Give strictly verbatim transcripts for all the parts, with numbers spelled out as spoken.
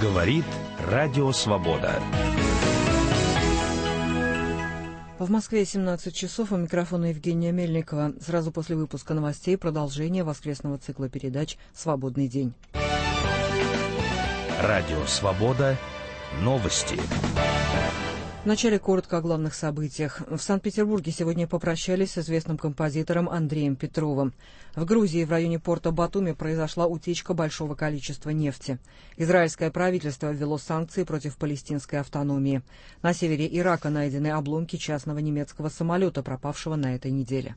Говорит Радио Свобода. В Москве семнадцать часов, у микрофона Евгения Мельникова. Сразу после выпуска новостей продолжение воскресного цикла передач «Свободный день». Радио Свобода. Новости. Вначале коротко о главных событиях. В Санкт-Петербурге сегодня попрощались с известным композитором Андреем Петровым. В Грузии в районе порта Батуми произошла утечка большого количества нефти. Израильское правительство ввело санкции против палестинской автономии. На севере Ирака найдены обломки частного немецкого самолета, пропавшего на этой неделе.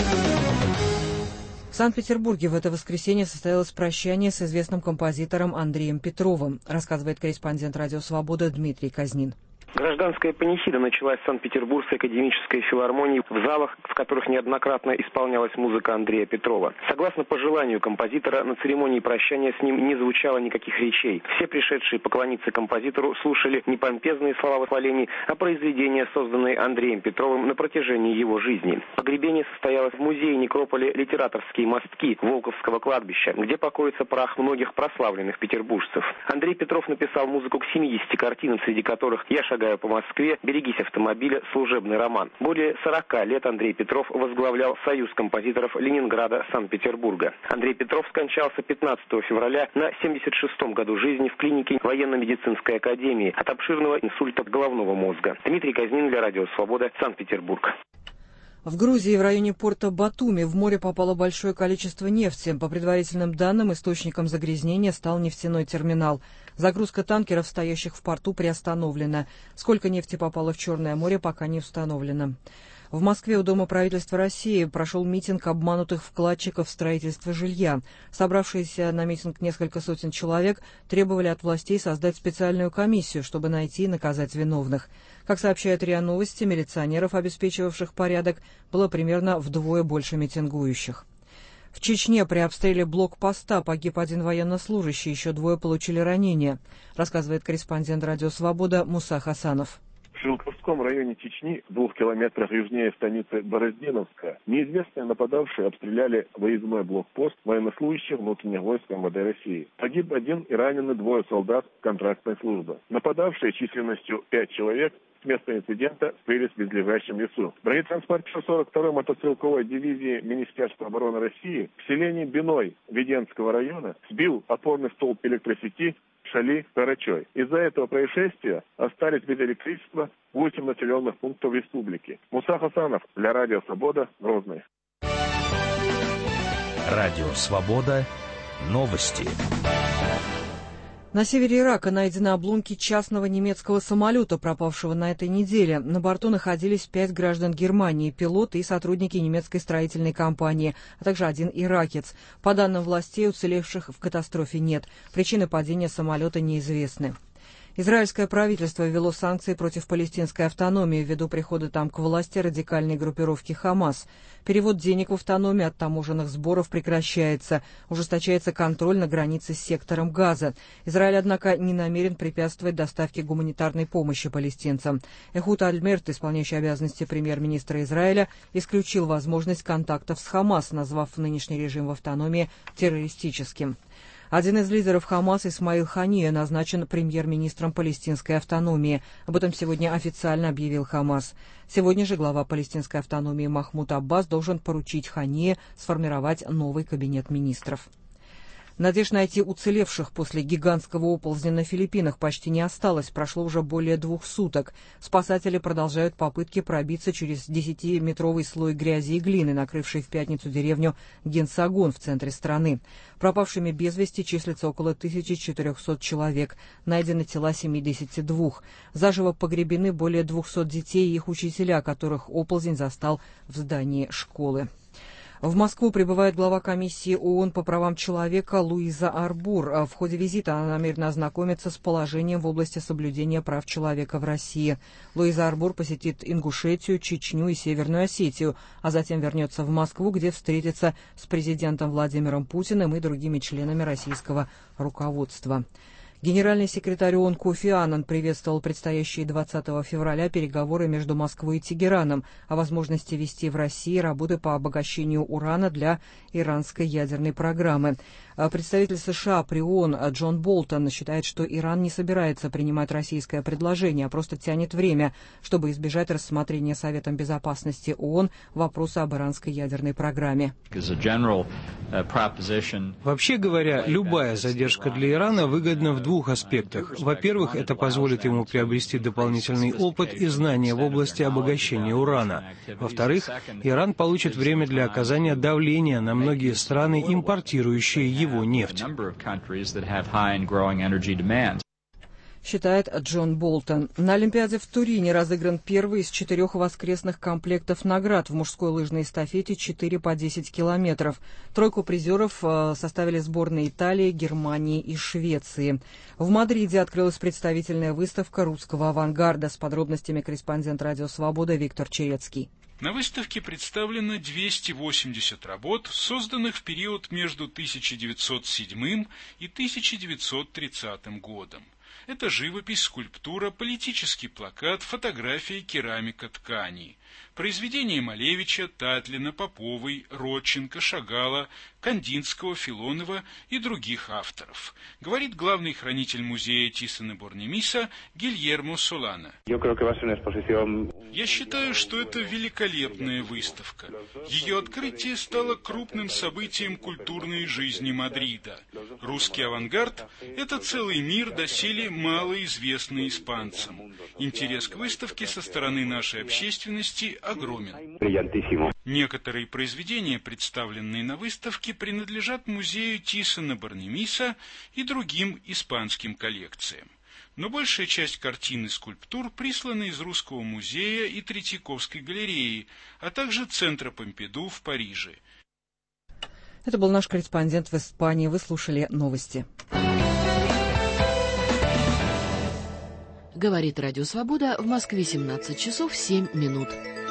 В Санкт-Петербурге в это воскресенье состоялось прощание с известным композитором Андреем Петровым, рассказывает корреспондент «Радио Свобода» Дмитрий Казнин. Гражданская панихида началась в Санкт-Петербургской академической филармонии в залах, в которых неоднократно исполнялась музыка Андрея Петрова. Согласно пожеланию композитора, на церемонии прощания с ним не звучало никаких речей. Все пришедшие поклониться композитору слушали не помпезные слова восхвалений, а произведения, созданные Андреем Петровым на протяжении его жизни. Погребение состоялось в музее некрополя «Литераторские мостки» Волковского кладбища, где покоится прах многих прославленных петербуржцев. Андрей Петров написал музыку к семидесяти картинам, среди которых «Я шагаю по Москве», «Берегись автомобиля», «Служебный роман». Более сорока лет Андрей Петров возглавлял Союз композиторов Ленинграда, Санкт-Петербурга. Андрей Петров скончался пятнадцатого февраля на семьдесят шестом году жизни в клинике военно-медицинской академии от обширного инсульта головного мозга. Дмитрий Казнин для Радио Свобода, Санкт-Петербург. В Грузии в районе порта Батуми в море попало большое количество нефти. По предварительным данным, источником загрязнения стал нефтяной терминал. Загрузка танкеров, стоящих в порту, приостановлена. Сколько нефти попало в Черное море, пока не установлено. В Москве у Дома правительства России прошел митинг обманутых вкладчиков в строительство жилья. Собравшиеся на митинг несколько сотен человек требовали от властей создать специальную комиссию, чтобы найти и наказать виновных. Как сообщает РИА Новости, милиционеров, обеспечивавших порядок, было примерно вдвое больше митингующих. В Чечне при обстреле блокпоста погиб один военнослужащий, еще двое получили ранения, рассказывает корреспондент «Радио Свобода» Муса Хасанов. В Шилковском районе Чечни, в двух километрах южнее станицы Бороздиновска, неизвестные нападавшие обстреляли выездной блокпост военнослужащих внутренних войск МВД России. Погиб один и ранены двое солдат контрактной службы. Нападавшие численностью пять человек с места инцидента скрылись в близлежащем лесу. Бронетранспортер сорок второй мотострелковой дивизии Министерства обороны России в селении Биной Веденского района сбил опорный столб электросети Шали-Карачой. Из-за этого происшествия остались без электричества восемь населенных пунктов республики. Муса Хасанов для Радио Свобода, Грозный. Радио Свобода. Новости. На севере Ирака найдены обломки частного немецкого самолета, пропавшего на этой неделе. На борту находились пять граждан Германии, пилоты и сотрудники немецкой строительной компании, а также один иракец. По данным властей, уцелевших в катастрофе нет. Причины падения самолета неизвестны. Израильское правительство ввело санкции против палестинской автономии ввиду прихода там к власти радикальной группировки «Хамас». Перевод денег в автономию от таможенных сборов прекращается. Ужесточается контроль на границе с сектором Газа. Израиль, однако, не намерен препятствовать доставке гуманитарной помощи палестинцам. Эхуд Альмерт, исполняющий обязанности премьер-министра Израиля, исключил возможность контактов с «Хамас», назвав нынешний режим в автономии террористическим. Один из лидеров «Хамас», Исмаил Хания, назначен премьер-министром палестинской автономии. Об этом сегодня официально объявил «Хамас». Сегодня же глава палестинской автономии Махмуд Аббас должен поручить Хании сформировать новый кабинет министров. Надежд найти уцелевших после гигантского оползня на Филиппинах почти не осталось. Прошло уже более двух суток. Спасатели продолжают попытки пробиться через десятиметровый слой грязи и глины, накрывший в пятницу деревню Генсагон в центре страны. Пропавшими без вести числится около тысячи четырехсот человек. Найдены тела семидесяти двух. Заживо погребены более двухсот детей и их учителя, которых оползень застал в здании школы. В Москву прибывает глава комиссии ООН по правам человека Луиза Арбур. В ходе визита она намерена ознакомиться с положением в области соблюдения прав человека в России. Луиза Арбур посетит Ингушетию, Чечню и Северную Осетию, а затем вернется в Москву, где встретится с президентом Владимиром Путиным и другими членами российского руководства. Генеральный секретарь ООН Кофи Аннан приветствовал предстоящие двадцатого февраля переговоры между Москвой и Тегераном о возможности вести в России работы по обогащению урана для иранской ядерной программы. Представитель США при ООН Джон Болтон считает, что Иран не собирается принимать российское предложение, а просто тянет время, чтобы избежать рассмотрения Советом Безопасности ООН вопроса об иранской ядерной программе. Вообще говоря, любая задержка для Ирана выгодна в двух аспектах. Во-первых, это позволит ему приобрести дополнительный опыт и знания в области обогащения урана. Во-вторых, Иран получит время для оказания давления на многие страны, импортирующие его нефть. Считает Джон Болтон. На Олимпиаде в Турине разыгран первый из четырех воскресных комплектов наград в мужской лыжной эстафете четыре по десять километров. Тройку призеров составили сборные Италии, Германии и Швеции. В Мадриде открылась представительная выставка русского авангарда. С подробностями корреспондент «Радио Свобода» Виктор Черецкий. На выставке представлено двести восемьдесят работ, созданных в период между тысяча девятьсот седьмым и тысяча девятьсот тридцатым годом. Это живопись, скульптура, политический плакат, фотографии, керамика, ткани. Произведения Малевича, Татлина, Поповой, Родченко, Шагала, Кандинского, Филонова и других авторов, говорит главный хранитель музея Тиссано-Борнемиса Гильермо Солана. Я считаю, что это великолепная выставка. Ее открытие стало крупным событием культурной жизни Мадрида. Русский авангард – это целый мир, доселе малоизвестный испанцам. Интерес к выставке со стороны нашей общественности огромен. Некоторые произведения, представленные на выставке, принадлежат музею Тиссано-Борнемиса и другим испанским коллекциям. Но большая часть картин и скульптур присланы из Русского музея и Третьяковской галереи, а также Центра Помпиду в Париже. Это был наш корреспондент в Испании. Вы слушали новости. Говорит Радио Свобода, в Москве семнадцать часов семь минут.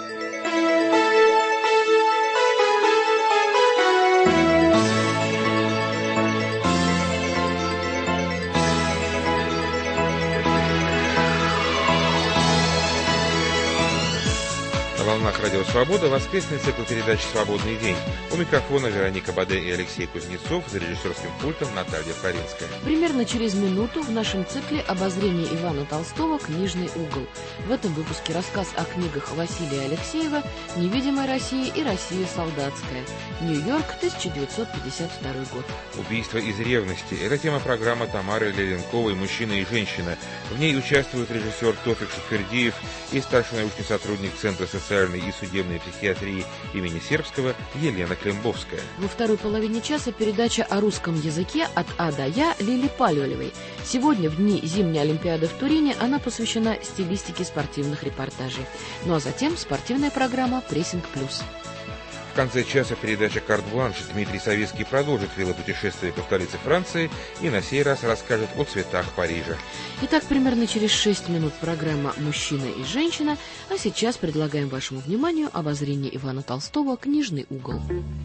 На волнах Радио Свобода воскресный цикл передач «Свободный день». У микрофона Вероника Баде и Алексей Кузнецов, за режиссерским пультом Наталья Фаринская. Примерно через минуту в нашем цикле обозрение Ивана Толстого «Книжный угол». В этом выпуске рассказ о книгах Василия Алексеева «Невидимая Россия» и «Россия солдатская». Нью-Йорк, тысяча девятьсот пятьдесят второй год. Убийство из ревности. Это тема программы Тамары Леленковой «Мужчина и женщина». В ней участвуют режиссер Тофик Шафердиев и старший научный сотрудник Центра социальной и судебной психиатрии имени Сербского Елена Климбовская. Во второй половине часа передача о русском языке от А до Я Лили Палевой. Сегодня, в дни зимней Олимпиады в Турине, она посвящена стилистике спортивных репортажей. Ну а затем спортивная программа «Прессинг плюс». В конце часа передача «Карт-бланш». Дмитрий Савицкий продолжит велопутешествие по столице Франции и на сей раз расскажет о цветах Парижа. Итак, примерно через шесть минут программа «Мужчина и женщина», а сейчас предлагаем вашему вниманию обозрение Ивана Толстого «Книжный угол».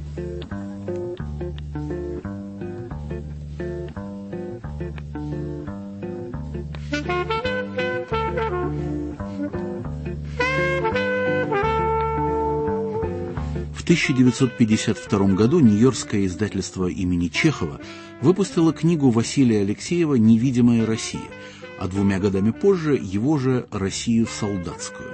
В тысяча девятьсот пятьдесят втором году нью-йоркское издательство имени Чехова выпустило книгу Василия Алексеева «Невидимая Россия», а двумя годами позже его же «Россию солдатскую».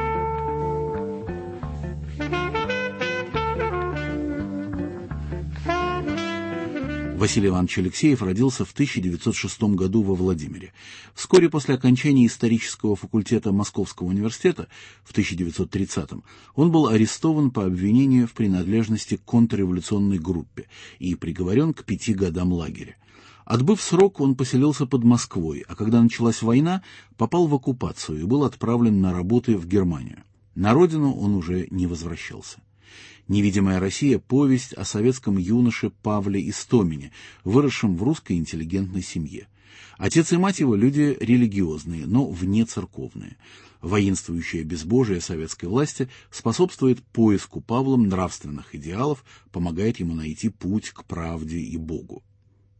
Василий Иванович Алексеев родился в тысяча девятьсот шестом году во Владимире. Вскоре после окончания исторического факультета Московского университета в тысяча девятьсот тридцатом он был арестован по обвинению в принадлежности к контрреволюционной группе и приговорен к пяти годам лагеря. Отбыв срок, он поселился под Москвой, а когда началась война, попал в оккупацию и был отправлен на работы в Германию. На родину он уже не возвращался. «Невидимая Россия» — повесть о советском юноше Павле Истомине, выросшем в русской интеллигентной семье. Отец и мать его — люди религиозные, но внецерковные. Воинствующее безбожие советской власти способствует поиску Павлом нравственных идеалов, помогает ему найти путь к правде и Богу.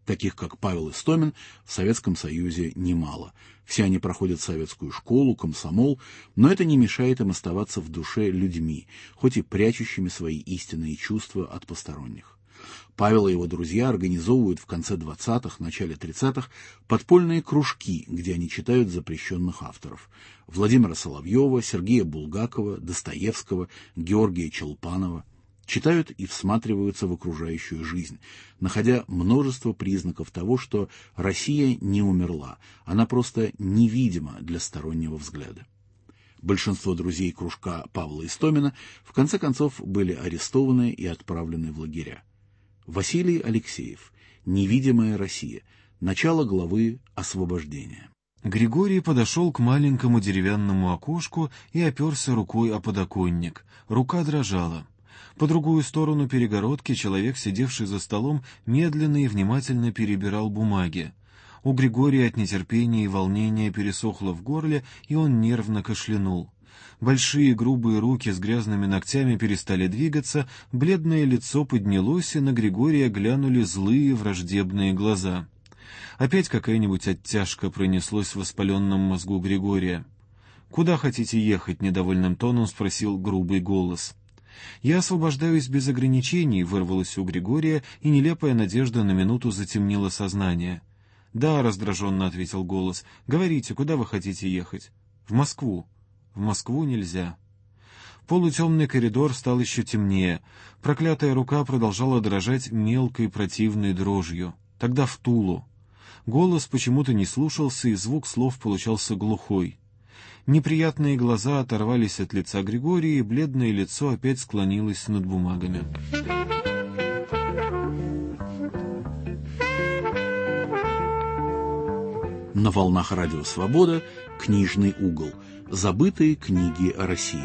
Таких, как Павел Истомин, в Советском Союзе немало. Все они проходят советскую школу, комсомол, но это не мешает им оставаться в душе людьми, хоть и прячущими свои истинные чувства от посторонних. Павел и его друзья организовывают в конце двадцатых, начале тридцатых подпольные кружки, где они читают запрещенных авторов. Владимира Соловьева, Сергея Булгакова, Достоевского, Георгия Челпанова. Читают и всматриваются в окружающую жизнь, находя множество признаков того, что Россия не умерла, она просто невидима для стороннего взгляда. Большинство друзей кружка Павла Истомина в конце концов были арестованы и отправлены в лагеря. Василий Алексеев. «Невидимая Россия». Начало главы «Освобождение». Григорий подошел к маленькому деревянному окошку и оперся рукой о подоконник. Рука дрожала. По другую сторону перегородки человек, сидевший за столом, медленно и внимательно перебирал бумаги. У Григория от нетерпения и волнения пересохло в горле, и он нервно кашлянул. Большие грубые руки с грязными ногтями перестали двигаться, бледное лицо поднялось, и на Григория глянули злые враждебные глаза. Опять какая-нибудь оттяжка пронеслась в воспаленном мозгу Григория. «Куда хотите ехать?» — недовольным тоном спросил грубый голос. «Я освобождаюсь без ограничений», — вырвалось у Григория, и нелепая надежда на минуту затемнила сознание. «Да», — раздраженно ответил голос, — «говорите, куда вы хотите ехать?» «В Москву». «В Москву нельзя». Полутемный коридор стал еще темнее. Проклятая рука продолжала дрожать мелкой противной дрожью. Тогда в Тулу. Голос почему-то не слушался, и звук слов получался глухой. Неприятные глаза оторвались от лица Григория, и бледное лицо опять склонилось над бумагами. На волнах радио «Свобода» «Книжный угол». Забытые книги о России.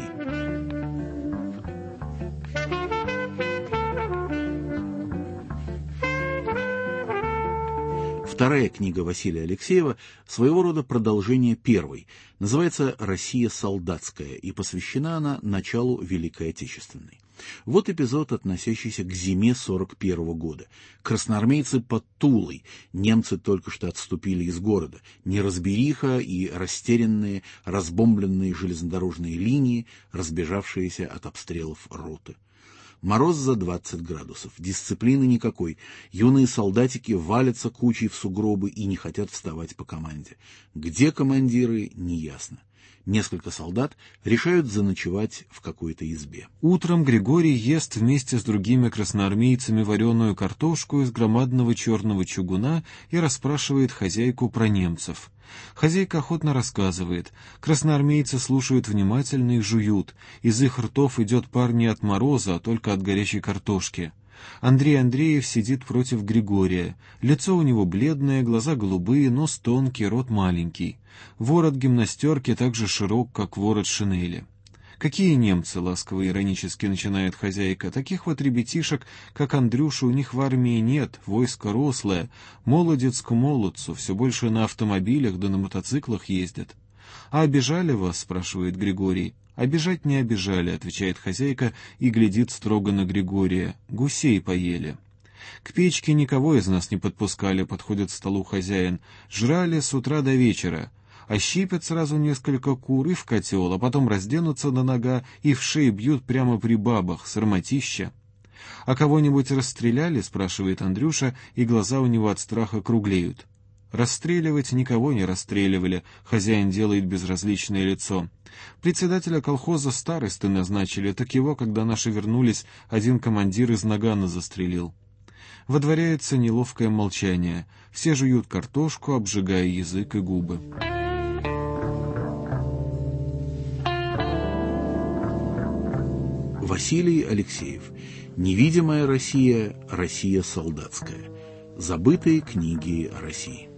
Вторая книга Василия Алексеева – своего рода продолжение первой. Называется «Россия солдатская», и посвящена она началу Великой Отечественной. Вот эпизод, относящийся к зиме сорок первого года. Красноармейцы под Тулой. Немцы только что отступили из города. Неразбериха и растерянные, разбомбленные железнодорожные линии, разбежавшиеся от обстрелов роты. Мороз за двадцать градусов, дисциплины никакой. Юные солдатики валятся кучей в сугробы и не хотят вставать по команде. Где командиры, неясно. Несколько солдат решают заночевать в какой-то избе. Утром Григорий ест вместе с другими красноармейцами вареную картошку из громадного черного чугуна и расспрашивает хозяйку про немцев. Хозяйка охотно рассказывает. Красноармейцы слушают внимательно и жуют. Из их ртов идет пар не от мороза, а только от горячей картошки. Андрей Андреев сидит против Григория. Лицо у него бледное, глаза голубые, нос тонкий, рот маленький. Ворот гимнастерки так же широк, как ворот шинели. «Какие немцы?» — ласково иронически начинает хозяйка. «Таких вот ребятишек, как Андрюша, у них в армии нет, войско рослое, молодец к молодцу, все больше на автомобилях да на мотоциклах ездят». «А обижали вас?» — спрашивает Григорий. «Обижать не обижали», — отвечает хозяйка и глядит строго на Григория. «Гусей поели». «К печке никого из нас не подпускали», — подходит к столу хозяин. «Жрали с утра до вечера. Ощипят сразу несколько кур и в котел, а потом разденутся до нога и в шеи бьют прямо при бабах, сарматища». «А кого-нибудь расстреляли?» — спрашивает Андрюша, и глаза у него от страха круглеют. «Расстреливать никого не расстреливали», — хозяин делает безразличное лицо. «Председателя колхоза старосты назначили, так его, когда наши вернулись, один командир из нагана застрелил». Водворяется неловкое молчание. Все жуют картошку, обжигая язык и губы. Василий Алексеев. «Невидимая Россия. Россия солдатская». Забытые книги о России.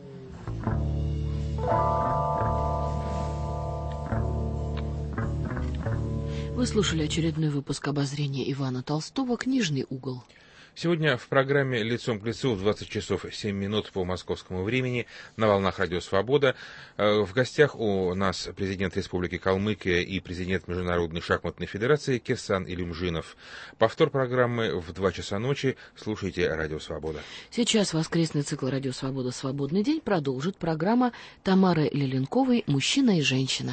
Вы слушали очередной выпуск обозрения Ивана Толстого «Книжный угол». Сегодня в программе «Лицом к лицу» в двадцать часов семь минут по московскому времени на волнах Радио Свобода. В гостях у нас президент Республики Калмыкия и президент Международной шахматной федерации Кирсан Илюмжинов. Повтор программы в два часа ночи. Слушайте Радио Свобода. Сейчас воскресный цикл Радио Свобода «Свободный день» продолжит программа Тамары Леленковой «Мужчина и женщина».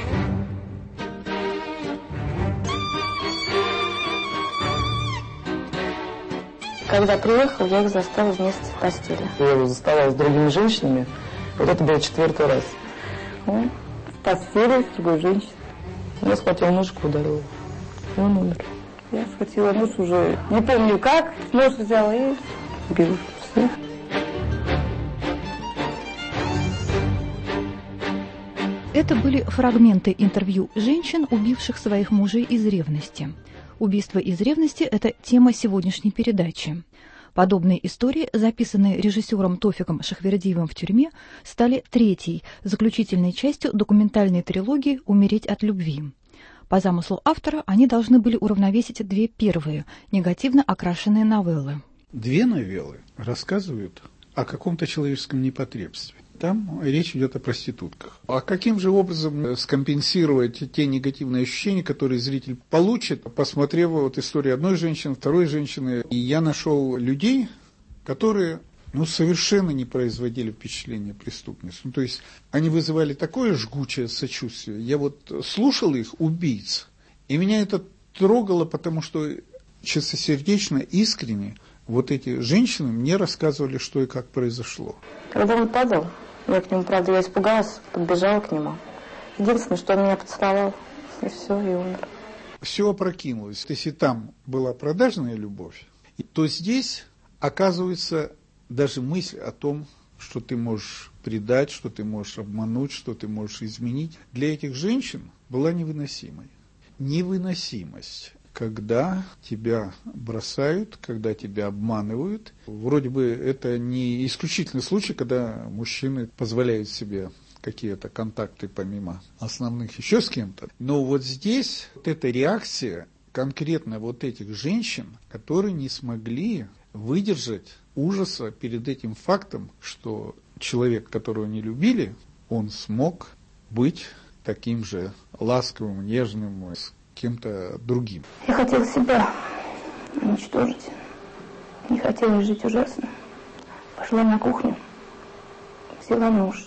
Когда приехал, я их застала вместе в постели. Я его застала с другими женщинами. Вот это был четвертый раз. Он в постели с другой женщиной. Я схватила ножку, ударила. И он умер. Я схватила нож уже, не помню как, нож взяла и убила. Все. Это были фрагменты интервью женщин, убивших своих мужей из ревности. Убийство из ревности – это тема сегодняшней передачи. Подобные истории, записанные режиссером Тофиком Шахвердиевым в тюрьме, стали третьей, заключительной частью документальной трилогии «Умереть от любви». По замыслу автора они должны были уравновесить две первые, негативно окрашенные новеллы. Две новеллы рассказывают о каком-то человеческом непотребстве. Там речь идет о проститутках. А каким же образом скомпенсировать те негативные ощущения, которые зритель получит, посмотрев вот историю одной женщины, второй женщины? И я нашел людей, которые ну, совершенно не производили впечатления преступниц. Ну, то есть они вызывали такое жгучее сочувствие. Я вот слушал их, убийц, и меня это трогало, потому что чистосердечно, искренне вот эти женщины мне рассказывали, что и как произошло. Когда он падал, я к нему, правда, я испугалась, подбежала к нему. Единственное, что он меня поцеловал, и все, и умер. Все опрокинулось. Если там была продажная любовь, то здесь оказывается даже мысль о том, что ты можешь предать, что ты можешь обмануть, что ты можешь изменить, для этих женщин была невыносимой. Невыносимость. Когда тебя бросают, когда тебя обманывают. Вроде бы это не исключительный случай, когда мужчины позволяют себе какие-то контакты помимо основных еще с кем-то. Но вот здесь вот эта реакция конкретно вот этих женщин, которые не смогли выдержать ужаса перед этим фактом, что человек, которого не любили, он смог быть таким же ласковым, нежным, кем-то другим. Я хотела себя уничтожить. Не хотела жить ужасно. Пошла на кухню, взяла нож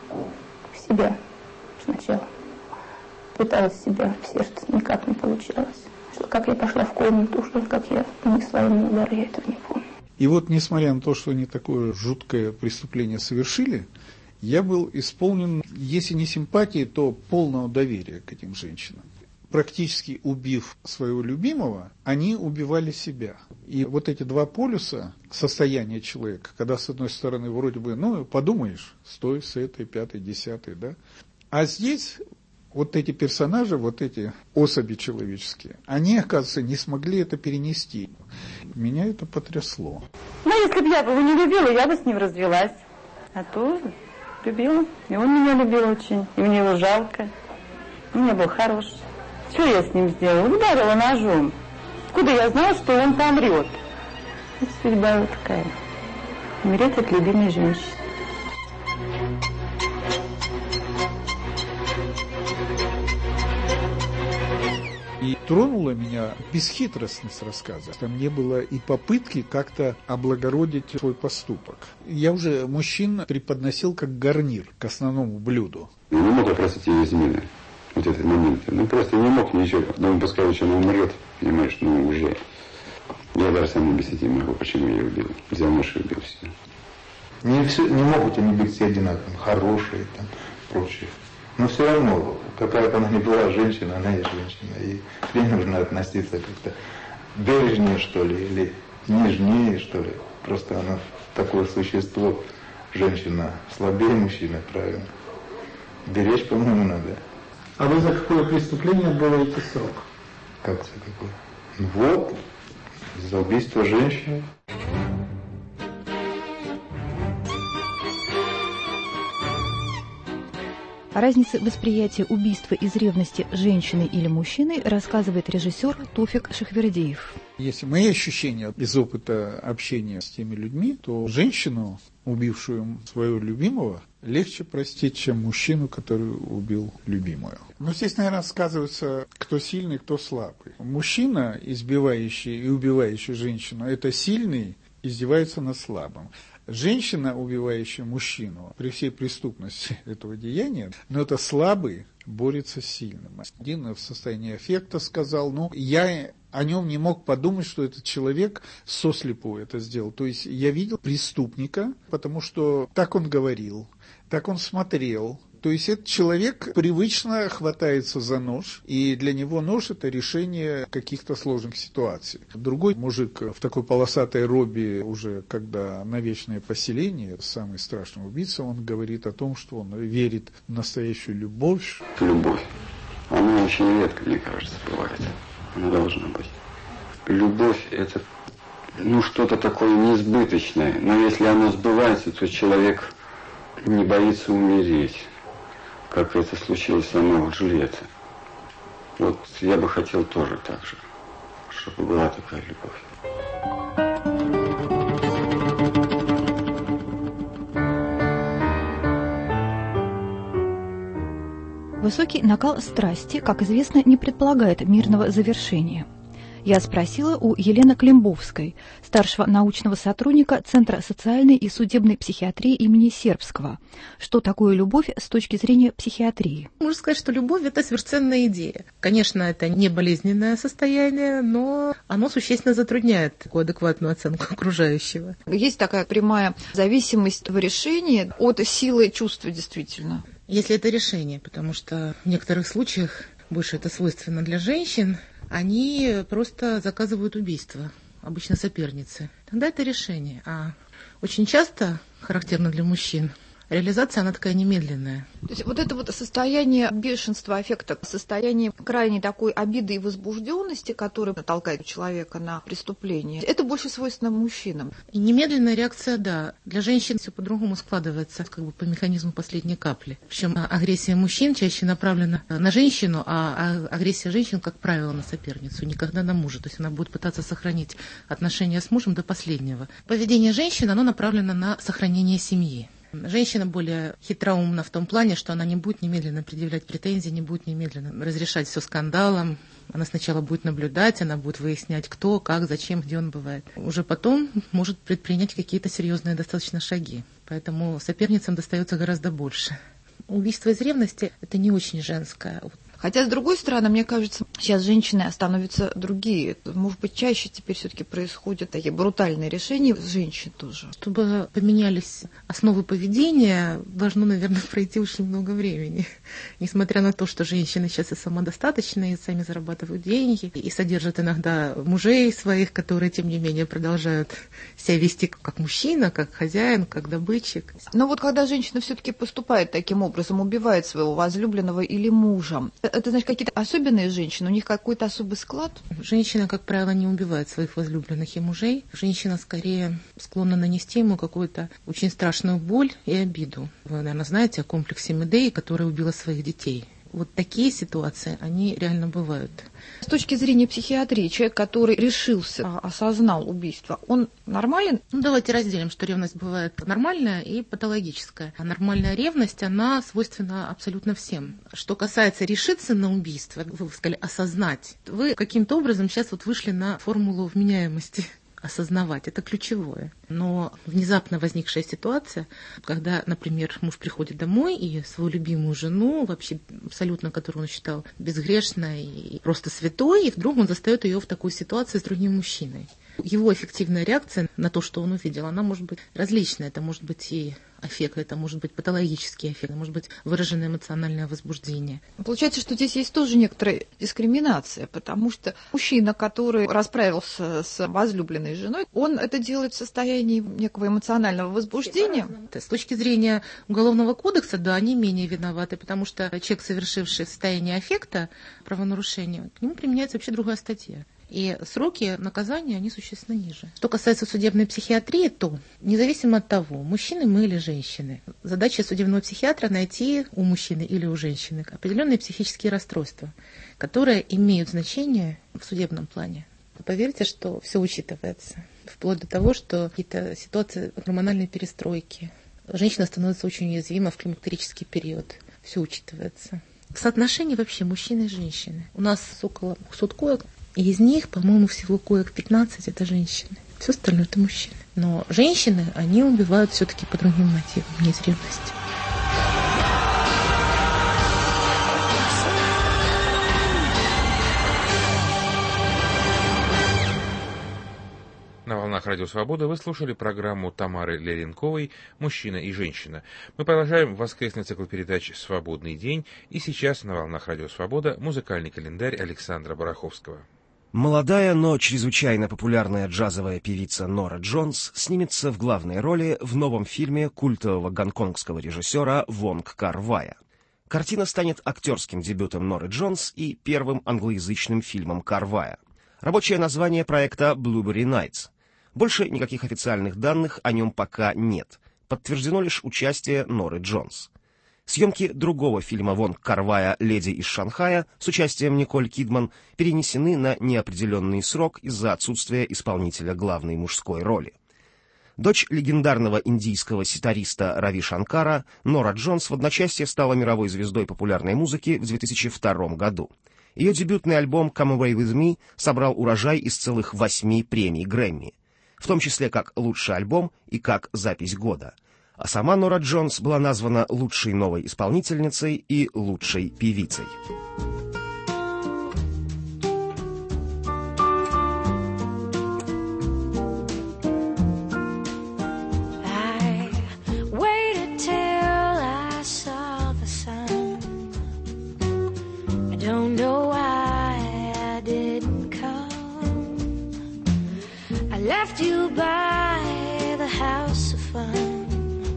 в себя сначала. Пыталась себя в сердце, никак не получалось. Что, как я пошла в комнату, что, как я нанесла ему удар, я этого не помню. И вот, несмотря на то, что они такое жуткое преступление совершили, я был исполнен, если не симпатии, то полного доверия к этим женщинам. Практически убив своего любимого, они убивали себя. И вот эти два полюса состояния человека, когда с одной стороны вроде бы, ну, подумаешь, с той, с этой, пятой, десятой, да. А здесь вот эти персонажи, вот эти особи человеческие, они, оказывается, не смогли это перенести. Меня это потрясло. Ну, если бы я его не любила, я бы с ним развелась. А то любила. И он меня любил очень. И мне его жалко. Он мне был хороший. Что я с ним сделала? Ударила ножом. Откуда я знала, что он помрет? Это судьба вот такая. Умереть от любимой женщины. И тронула меня бесхитростность рассказа. Там не было и попытки как-то облагородить свой поступок. Я уже мужчин преподносил как гарнир к основному блюду. Я не мог простить ее измены. Вот этот момент. Ну, просто не мог ничего. Думаю, пускай еще она умрет, понимаешь, ну, уже. Я даже сам объяснить не могу, почему я ее убил. Взял нож и убил все. Не, все, не могут они быть все одинаковыми, хорошие, там, прочее. Но все равно, какая бы она ни была женщина, она и женщина. И к ней нужно относиться как-то бережнее, что ли, или нежнее, что ли. Просто она такое существо, женщина слабее мужчины, правильно. Беречь, по-моему, надо. А вы за какое преступление отбываете срок? Как за какое? Вот, за убийство женщины. О разнице восприятия убийства из ревности женщиной или мужчиной рассказывает режиссер Тофик Шахвердиев. Если мои ощущения из опыта общения с теми людьми, то женщину, убившую своего любимого, легче простить, чем мужчину, который убил любимую. Но здесь, наверное, сказывается, кто сильный, кто слабый. Мужчина, избивающий и убивающий женщину, это сильный, издевается над слабым. Женщина, убивающая мужчину, при всей преступности этого деяния, но это слабый, борется с сильным. Один в состоянии аффекта сказал, ну, я о нем не мог подумать, что этот человек сослепу это сделал. То есть я видел преступника, потому что так он говорил, так он смотрел. То есть этот человек привычно хватается за нож, и для него нож – это решение каких-то сложных ситуаций. Другой мужик в такой полосатой робе, уже когда на вечное поселение, самый страшный убийца, он говорит о том, что он верит в настоящую любовь. Любовь. Она очень редко, мне кажется, бывает. Она должна быть. Любовь – это ну, что-то такое неизбыточное. Но если оно сбывается, то человек не боится умереть, как это случилось со мной в Джульетте. Вот я бы хотел тоже так же, чтобы была такая любовь. Высокий накал страсти, как известно, не предполагает мирного завершения. Я спросила у Елены Климбовской, старшего научного сотрудника Центра социальной и судебной психиатрии имени Сербского, что такое любовь с точки зрения психиатрии. Можно сказать, что любовь – это совершенная идея. Конечно, это не болезненное состояние, но оно существенно затрудняет такую адекватную оценку окружающего. Есть такая прямая зависимость в решении от силы чувства, действительно. Если это решение, потому что в некоторых случаях, больше это свойственно для женщин, они просто заказывают убийство, обычно соперницы. Тогда это решение. А очень часто, характерно для мужчин, реализация, она такая немедленная. То есть вот это вот состояние бешенства аффекта, состояние крайней такой обиды и возбужденности, которое толкает человека на преступление, это больше свойственно мужчинам. И немедленная реакция, да. Для женщин все по-другому складывается, как бы по механизму последней капли. Причем агрессия мужчин чаще направлена на женщину, а агрессия женщин, как правило, на соперницу, никогда на мужа. То есть она будет пытаться сохранить отношения с мужем до последнего. Поведение женщины, оно направлено на сохранение семьи. Женщина более хитроумна в том плане, что она не будет немедленно предъявлять претензии, не будет немедленно разрешать все скандалом. Она сначала будет наблюдать, она будет выяснять, кто, как, зачем, где он бывает. Уже потом может предпринять какие-то серьезные достаточно шаги. Поэтому соперницам достается гораздо больше. Убийство из ревности – это не очень женское. Хотя, с другой стороны, мне кажется, сейчас женщины становятся другие. Может быть, чаще теперь все-таки происходят такие брутальные решения с женщин тоже. Чтобы поменялись основы поведения, должно, наверное, пройти очень много времени. Несмотря на то, что женщины сейчас и самодостаточные, и сами зарабатывают деньги, и содержат иногда мужей своих, которые, тем не менее, продолжают себя вести как мужчина, как хозяин, как добытчик. Но вот когда женщина все-таки поступает таким образом, убивает своего возлюбленного или мужа, это, значит, какие-то особенные женщины, у них какой-то особый склад? Женщина, как правило, не убивает своих возлюбленных и мужей. Женщина скорее склонна нанести ему какую-то очень страшную боль и обиду. Вы, наверное, знаете о комплексе Медеи, которая убила своих детей. Вот такие ситуации, они реально бывают. С точки зрения психиатрии, человек, который решился, осознал убийство, он нормален? Ну, давайте разделим, что ревность бывает нормальная и патологическая. А нормальная ревность, она свойственна абсолютно всем. Что касается решиться на убийство, вы сказали осознать, вы каким-то образом сейчас вот вышли на формулу вменяемости. Осознавать, это ключевое. Но внезапно возникшая ситуация, когда, например, муж приходит домой и свою любимую жену, вообще абсолютно, которую он считал безгрешной и просто святой, и вдруг он застает ее в такой ситуации с другим мужчиной. Его эффективная реакция на то, что он увидел, она может быть различная. Это может быть и аффект, это может быть патологический аффект, это может быть выраженное эмоциональное возбуждение. Получается, что здесь есть тоже некоторая дискриминация, потому что мужчина, который расправился с возлюбленной женой, он это делает в состоянии некого эмоционального возбуждения. С точки зрения Уголовного кодекса, да, они менее виноваты, потому что человек, совершивший в состоянии аффекта правонарушения, к нему применяется вообще другая статья. И сроки наказания, они существенно ниже. Что касается судебной психиатрии, то независимо от того, мужчины мы или женщины, задача судебного психиатра найти у мужчины или у женщины определенные психические расстройства, которые имеют значение в судебном плане. Поверьте, что все учитывается. Вплоть до того, что какие-то ситуации гормональной перестройки. Женщина становится очень уязвима в климактерический период. Все учитывается. В соотношении вообще мужчины и женщины. У нас около двухсот коек. И из них, по-моему, всего коек пятнадцать это женщины. Все остальное это мужчины. Но женщины, они убивают все-таки по другим мотивам, не из ревности. На волнах Радио Свобода вы слушали программу Тамары Леренковой «Мужчина и женщина». Мы продолжаем воскресный цикл передач «Свободный день». И сейчас на волнах Радио Свобода музыкальный календарь Александра Бараховского. Молодая, но чрезвычайно популярная джазовая певица Нора Джонс снимется в главной роли в новом фильме культового гонконгского режиссера Вонг Кар-вая. Картина станет актерским дебютом Норы Джонс и первым англоязычным фильмом Кар-вая. Рабочее название проекта «Blueberry Nights». Больше никаких официальных данных о нем пока нет. Подтверждено лишь участие Норы Джонс. Съемки другого фильма Вонг Кар-вая «Леди из Шанхая» с участием Николь Кидман перенесены на неопределенный срок из-за отсутствия исполнителя главной мужской роли. Дочь легендарного индийского ситариста Рави Шанкара, Нора Джонс в одночасье стала мировой звездой популярной музыки в две тысячи втором году. Ее дебютный альбом «Come Away With Me» собрал урожай из целых восьми премий Грэмми, в том числе как лучший альбом и как запись года. А сама Нора Джонс была названа лучшей новой исполнительницей и лучшей певицей. Left you by the house of fun.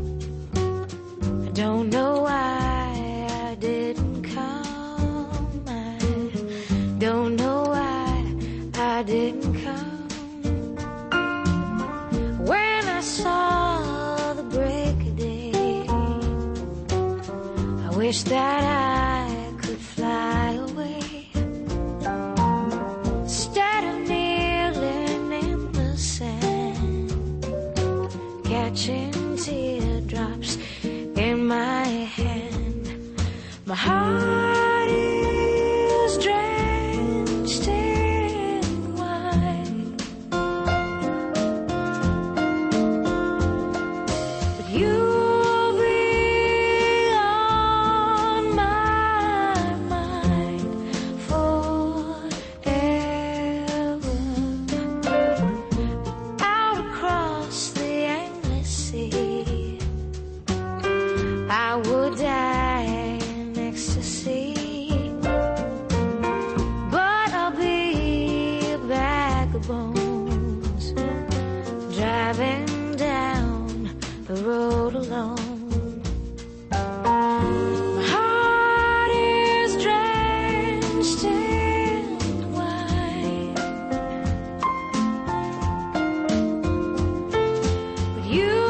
I don't know why I didn't come. I don't know why I didn't come. When I saw the break of day, I wish that I could fly away. Catching teardrops in my hand. My heart is drenched in wine, but you'll be on my mind forever. Out across the I would die in ecstasy, but I'll be a bag of bones driving down the road alone. My heart is drenched in wine, but you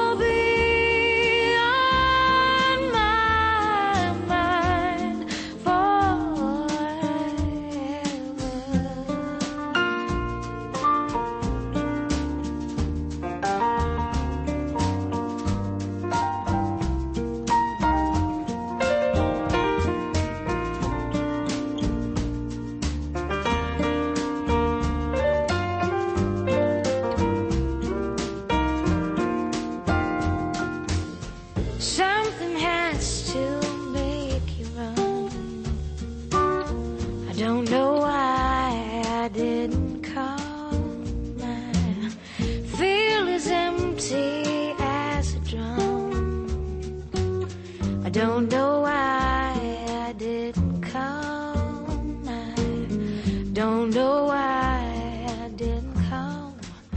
don't know why I didn't come. I don't know why I didn't come.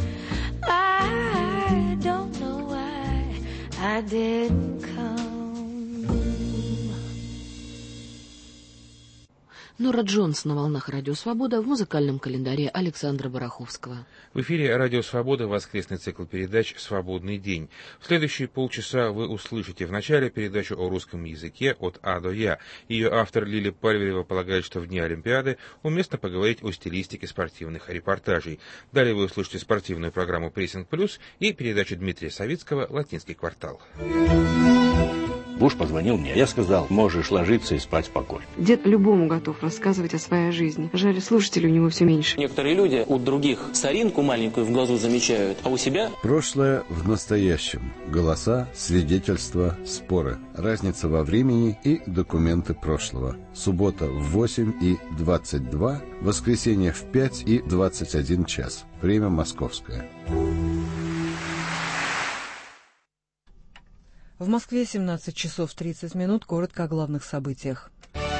I don't know why I didn't come. Нора Джонс на волнах Радио Свобода в музыкальном календаре Александра Бараховского. В эфире Радио Свобода воскресный цикл передач «Свободный день». В следующие полчаса вы услышите в начале передачу о русском языке от А до Я. Ее автор Лилия Парвелева полагает, что в дни Олимпиады уместно поговорить о стилистике спортивных репортажей. Далее вы услышите спортивную программу «Прессинг плюс» и передачу Дмитрия Савицкого «Латинский квартал». Буш позвонил мне. Я сказал, можешь ложиться и спать спокойно. Дед любому готов рассказывать о своей жизни. Жаль, слушателей у него все меньше. Некоторые люди у других соринку маленькую в глазу замечают, а у себя... Прошлое в настоящем. Голоса, свидетельства, споры. Разница во времени и документы прошлого. Суббота в восемь и двадцать два, воскресенье в пять и двадцать один час. Время московское. В Москве семнадцать часов тридцать минут. Коротко о главных событиях.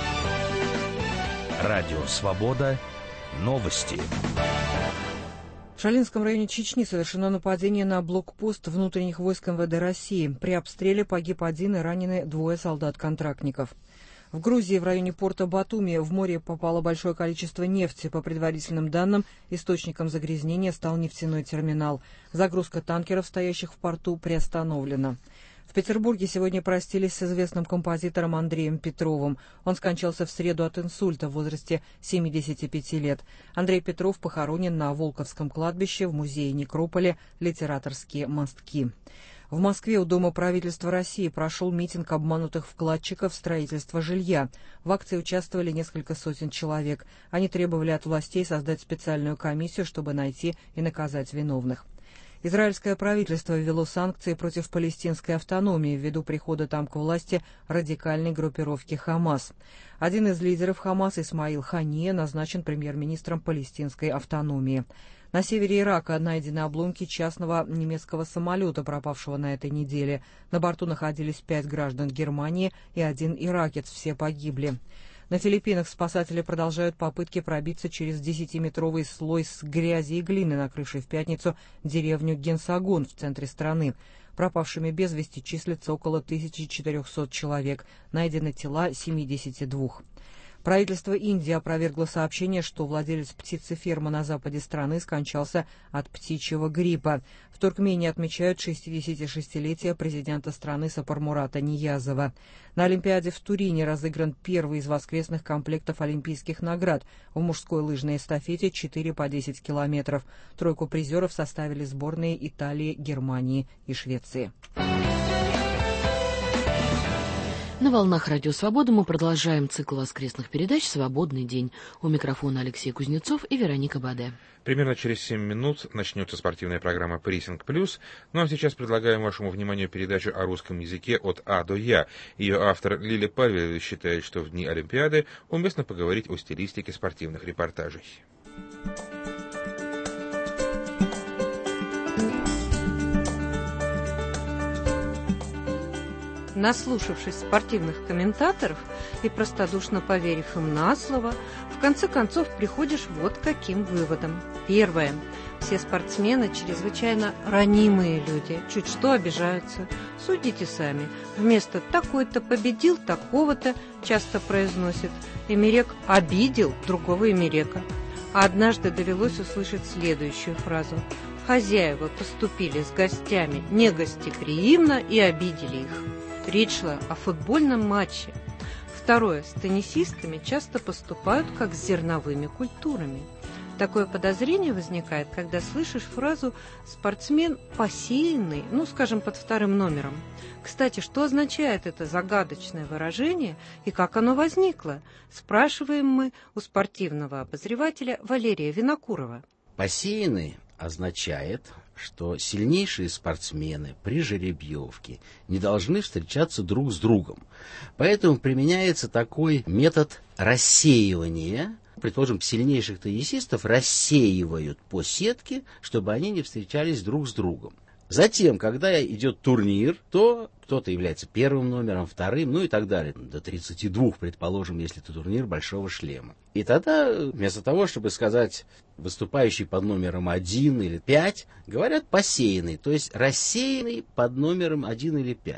Радио «Свобода». Новости. В Шалинском районе Чечни совершено нападение на блокпост внутренних войск эм вэ дэ России. При обстреле погиб один и ранены двое солдат-контрактников. В Грузии в районе порта Батуми в море попало большое количество нефти. По предварительным данным, источником загрязнения стал нефтяной терминал. Загрузка танкеров, стоящих в порту, приостановлена. В Петербурге сегодня простились с известным композитором Андреем Петровым. Он скончался в среду от инсульта в возрасте семидесяти пяти лет. Андрей Петров похоронен на Волковском кладбище в музее Некрополя «Литераторские мостки». В Москве у Дома правительства России прошел митинг обманутых вкладчиков в строительство жилья. В акции участвовали несколько сотен человек. Они требовали от властей создать специальную комиссию, чтобы найти и наказать виновных. Израильское правительство ввело санкции против палестинской автономии ввиду прихода там к власти радикальной группировки «Хамас». Один из лидеров «Хамас», Исмаил Хания, назначен премьер-министром палестинской автономии. На севере Ирака найдены обломки частного немецкого самолета, пропавшего на этой неделе. На борту находились пять граждан Германии и один иракец, все погибли. На Филиппинах спасатели продолжают попытки пробиться через десятиметровый слой с грязи и глины, накрывший в пятницу деревню Генсагун в центре страны. Пропавшими без вести числится около тысячи четырехсот человек. Найдены тела семидесяти двух. Правительство Индии опровергло сообщение, что владелец птицефермы на западе страны скончался от птичьего гриппа. В Туркмении отмечают шестидесятишестилетие президента страны Сапармурата Ниязова. На Олимпиаде в Турине разыгран первый из воскресных комплектов олимпийских наград. В мужской лыжной эстафете четыре по десять километров. Тройку призеров составили сборные Италии, Германии и Швеции. На волнах Радио Свобода мы продолжаем цикл воскресных передач «Свободный день». У микрофона Алексей Кузнецов и Вероника Баде. Примерно через семь минут начнется спортивная программа «Прессинг плюс». Ну а сейчас предлагаем вашему вниманию передачу о русском языке от А до Я. Ее автор Лилия Парвелева считает, что в дни Олимпиады уместно поговорить о стилистике спортивных репортажей. Наслушавшись спортивных комментаторов и простодушно поверив им на слово, в конце концов приходишь вот к каким выводам. Первое. Все спортсмены чрезвычайно ранимые люди, чуть что обижаются. Судите сами. Вместо «такой-то победил такого-то» часто произносит «Эмерек обидел другого Эмерека». А однажды довелось услышать следующую фразу: «Хозяева поступили с гостями негостеприимно и обидели их». Речь шла о футбольном матче. Второе. С теннисистами часто поступают как с зерновыми культурами. Такое подозрение возникает, когда слышишь фразу «спортсмен посеянный», ну, скажем, под вторым номером. Кстати, что означает это загадочное выражение и как оно возникло? Спрашиваем мы у спортивного обозревателя Валерия Винокурова. Посеянный означает, что сильнейшие спортсмены при жеребьевке не должны встречаться друг с другом. Поэтому применяется такой метод рассеивания. Предположим, сильнейших теннисистов рассеивают по сетке, чтобы они не встречались друг с другом. Затем, когда идет турнир, то кто-то является первым номером, вторым, ну и так далее. До тридцати двух, предположим, если это турнир большого шлема. И тогда, вместо того, чтобы сказать выступающий под номером один или пять, говорят посеянный, то есть рассеянный под номером один или пять.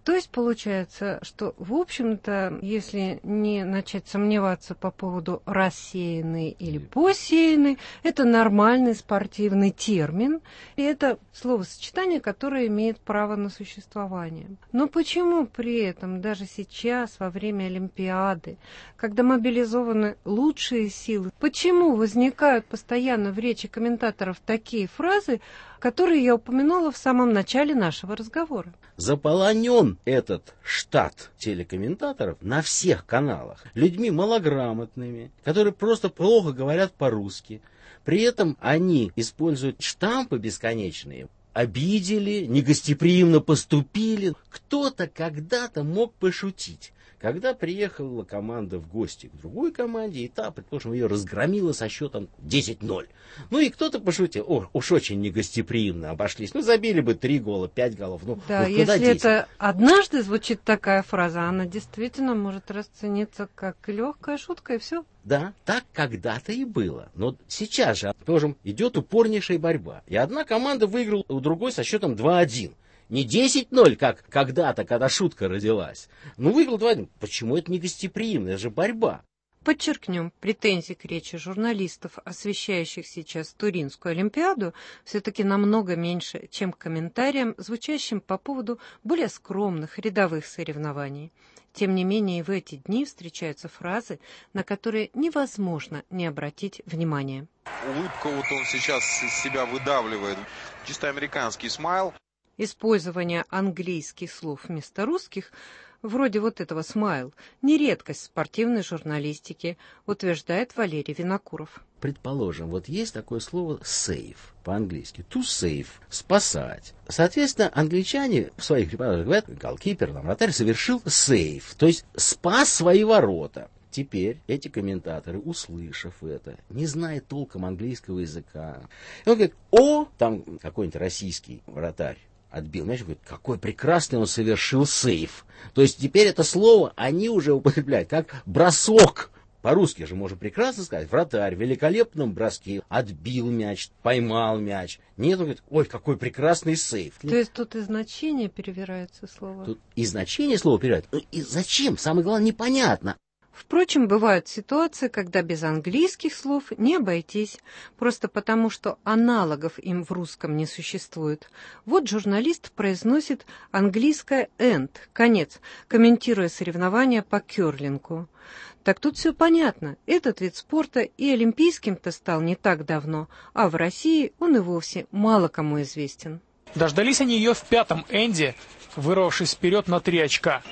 То есть получается, что, в общем-то, если не начать сомневаться по поводу рассеянный или посеянный, это нормальный спортивный термин, и это словосочетание, которое имеет право на существование. Но почему при этом даже сейчас, во время Олимпиады, когда мобилизованы лучшие силы, почему возникают постоянно в речи комментаторов такие фразы, которые я упомянула в самом начале нашего разговора? Заполонен этот штат телекомментаторов на всех каналах людьми малограмотными, которые просто плохо говорят по-русски. При этом они используют штампы бесконечные. Обидели, негостеприимно поступили. Кто-то когда-то мог пошутить. Когда приехала команда в гости к другой команде, и та, предположим, ее разгромила со счетом десять ноль. Ну и кто-то пошутил, о, уж очень негостеприимно обошлись. Ну, забили бы три гола, пять голов. Ну, да, ну, если куда десять? Это однажды звучит такая фраза, она действительно может расцениться как легкая шутка, и все. Да, так когда-то и было. Но сейчас же, предположим, идет упорнейшая борьба. И одна команда выиграла у другой со счетом два один. Не десять ноль, как когда-то, когда шутка родилась. Ну, выиграл два один. Почему это не гостеприимно? Это же борьба. Подчеркнем, претензий к речи журналистов, освещающих сейчас Туринскую Олимпиаду, все-таки намного меньше, чем к комментариям, звучащим по поводу более скромных рядовых соревнований. Тем не менее, и в эти дни встречаются фразы, на которые невозможно не обратить внимания. Улыбка вот он сейчас из себя выдавливает. Чисто американский смайл. Использование английских слов вместо русских, вроде вот этого «смайл», не редкость в спортивной журналистике, утверждает Валерий Винокуров. Предположим, вот есть такое слово «save» по-английски. To save – спасать. Соответственно, англичане в своих препаратах говорят, голкипер, там, вратарь совершил save, то есть спас свои ворота. Теперь эти комментаторы, услышав это, не зная толком английского языка, он говорит, о, там какой-нибудь российский вратарь отбил. Знаешь, говорит, какой прекрасный он совершил сейв. То есть теперь это слово они уже употребляют как бросок. По-русски же можно прекрасно сказать, вратарь в великолепном броске отбил мяч, поймал мяч. Нет, он говорит, ой, какой прекрасный сейв. То есть тут и значение перевирается слово? Тут и значение слова перевирается. Ну и зачем? Самое главное, непонятно. Впрочем, бывают ситуации, когда без английских слов не обойтись, просто потому, что аналогов им в русском не существует. Вот журналист произносит английское «end», конец, комментируя соревнования по кёрлингу. Так тут все понятно. Этот вид спорта и олимпийским-то стал не так давно, а в России он и вовсе мало кому известен. Дождались они ее в пятом энде, вырвавшись вперед на три очка.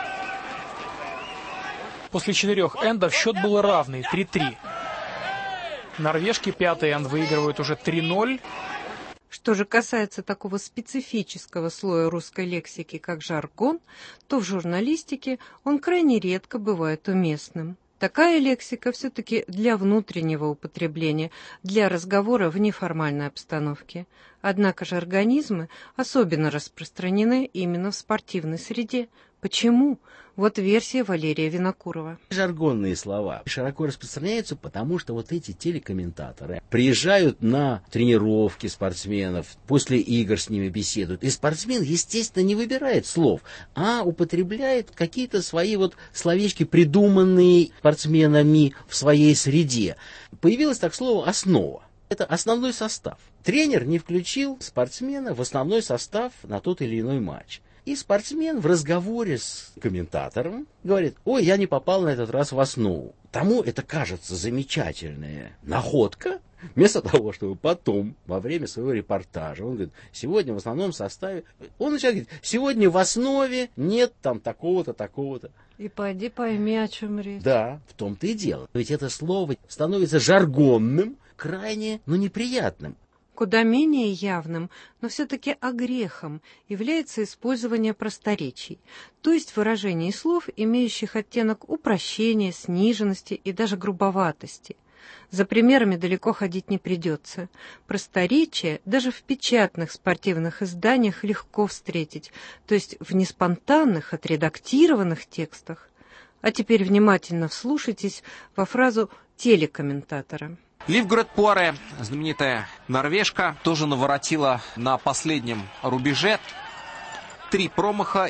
После четырех эндов счет был равный, три три. Норвежки пятый энд выигрывают уже три ноль. Что же касается такого специфического слоя русской лексики, как жаргон, то в журналистике он крайне редко бывает уместным. Такая лексика все-таки для внутреннего употребления, для разговора в неформальной обстановке. Однако же организмы особенно распространены именно в спортивной среде. Почему? Вот версия Валерия Винокурова. Жаргонные слова широко распространяются, потому что вот эти телекомментаторы приезжают на тренировки спортсменов, после игр с ними беседуют. И спортсмен, естественно, не выбирает слов, а употребляет какие-то свои вот словечки, придуманные спортсменами в своей среде. Появилось так слово «основа». Это основной состав. Тренер не включил спортсмена в основной состав на тот или иной матч. И спортсмен в разговоре с комментатором говорит, ой, я не попал на этот раз в основу. Тому это кажется замечательная находка. Вместо того, чтобы потом, во время своего репортажа, он говорит, сегодня в основном составе, он начинает говорить, сегодня в основе нет там такого-то, такого-то. И пойди пойми, о чем речь. Да, в том-то и дело. Ведь это слово становится жаргонным, крайне, ну, неприятным. Куда менее явным, но все-таки огрехом является использование просторечий, то есть выражений слов, имеющих оттенок упрощения, сниженности и даже грубоватости. За примерами далеко ходить не придется. Просторечие даже в печатных спортивных изданиях легко встретить, то есть в неспонтанных, отредактированных текстах. А теперь внимательно вслушайтесь во фразу телекомментатора. Ливгрет Пуаре, знаменитая норвежка, тоже наворотила на последнем рубеже. Три промаха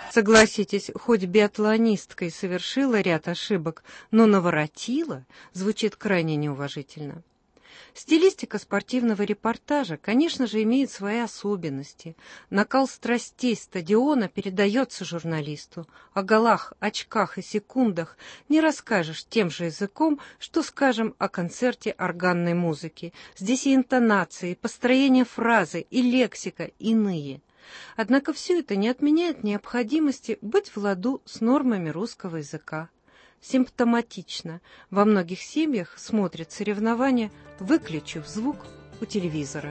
Согласитесь, хоть биатлонистка и совершила ряд ошибок, но наворотила звучит крайне неуважительно. Стилистика спортивного репортажа, конечно же, имеет свои особенности. Накал страстей стадиона передается журналисту. О голах, очках и секундах не расскажешь тем же языком, что скажем о концерте органной музыки. Здесь и интонации, и построение фразы, и лексика иные. Однако все это не отменяет необходимости быть в ладу с нормами русского языка. Симптоматично. Во многих семьях смотрят соревнования, выключив звук у телевизора.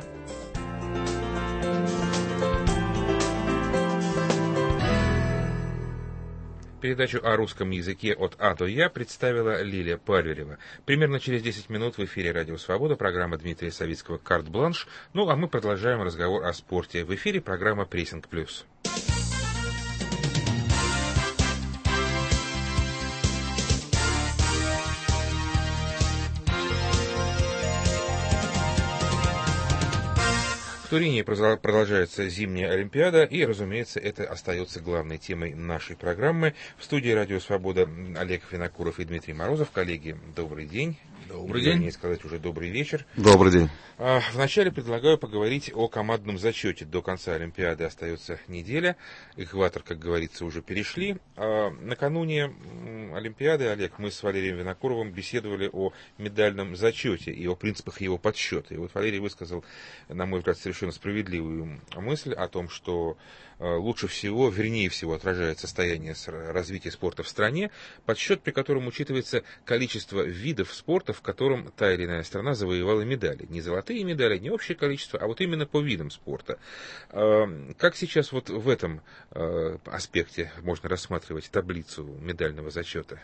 Передачу о русском языке от А до Я представила Лилия Парвелева. Примерно через десять минут в эфире «Радио Свобода» программа Дмитрия Савицкого «Карт-бланш». Ну, а мы продолжаем разговор о спорте. В эфире программа «Прессинг плюс». В Турине продолжается зимняя Олимпиада, и, разумеется, это остается главной темой нашей программы. В студии «Радио Свобода» Олег Винокуров и Дмитрий Морозов. Коллеги, добрый день. Добрый день. Вернее сказать, уже добрый вечер. Добрый день. Вначале предлагаю поговорить о командном зачете. До конца Олимпиады остается неделя. Экватор, как говорится, уже перешли. Накануне Олимпиады, Олег, мы с Валерием Винокуровым беседовали о медальном зачете и о принципах его подсчета. И вот Валерий высказал, на мой взгляд, совершенно справедливую мысль о том, что лучше всего, вернее всего, отражает состояние развития спорта в стране подсчет, при котором учитывается количество видов спорта, в котором та или иная страна завоевала медали. Не золотые медали, не общее количество, а вот именно по видам спорта. Как сейчас вот в этом аспекте можно рассматривать таблицу медального зачета?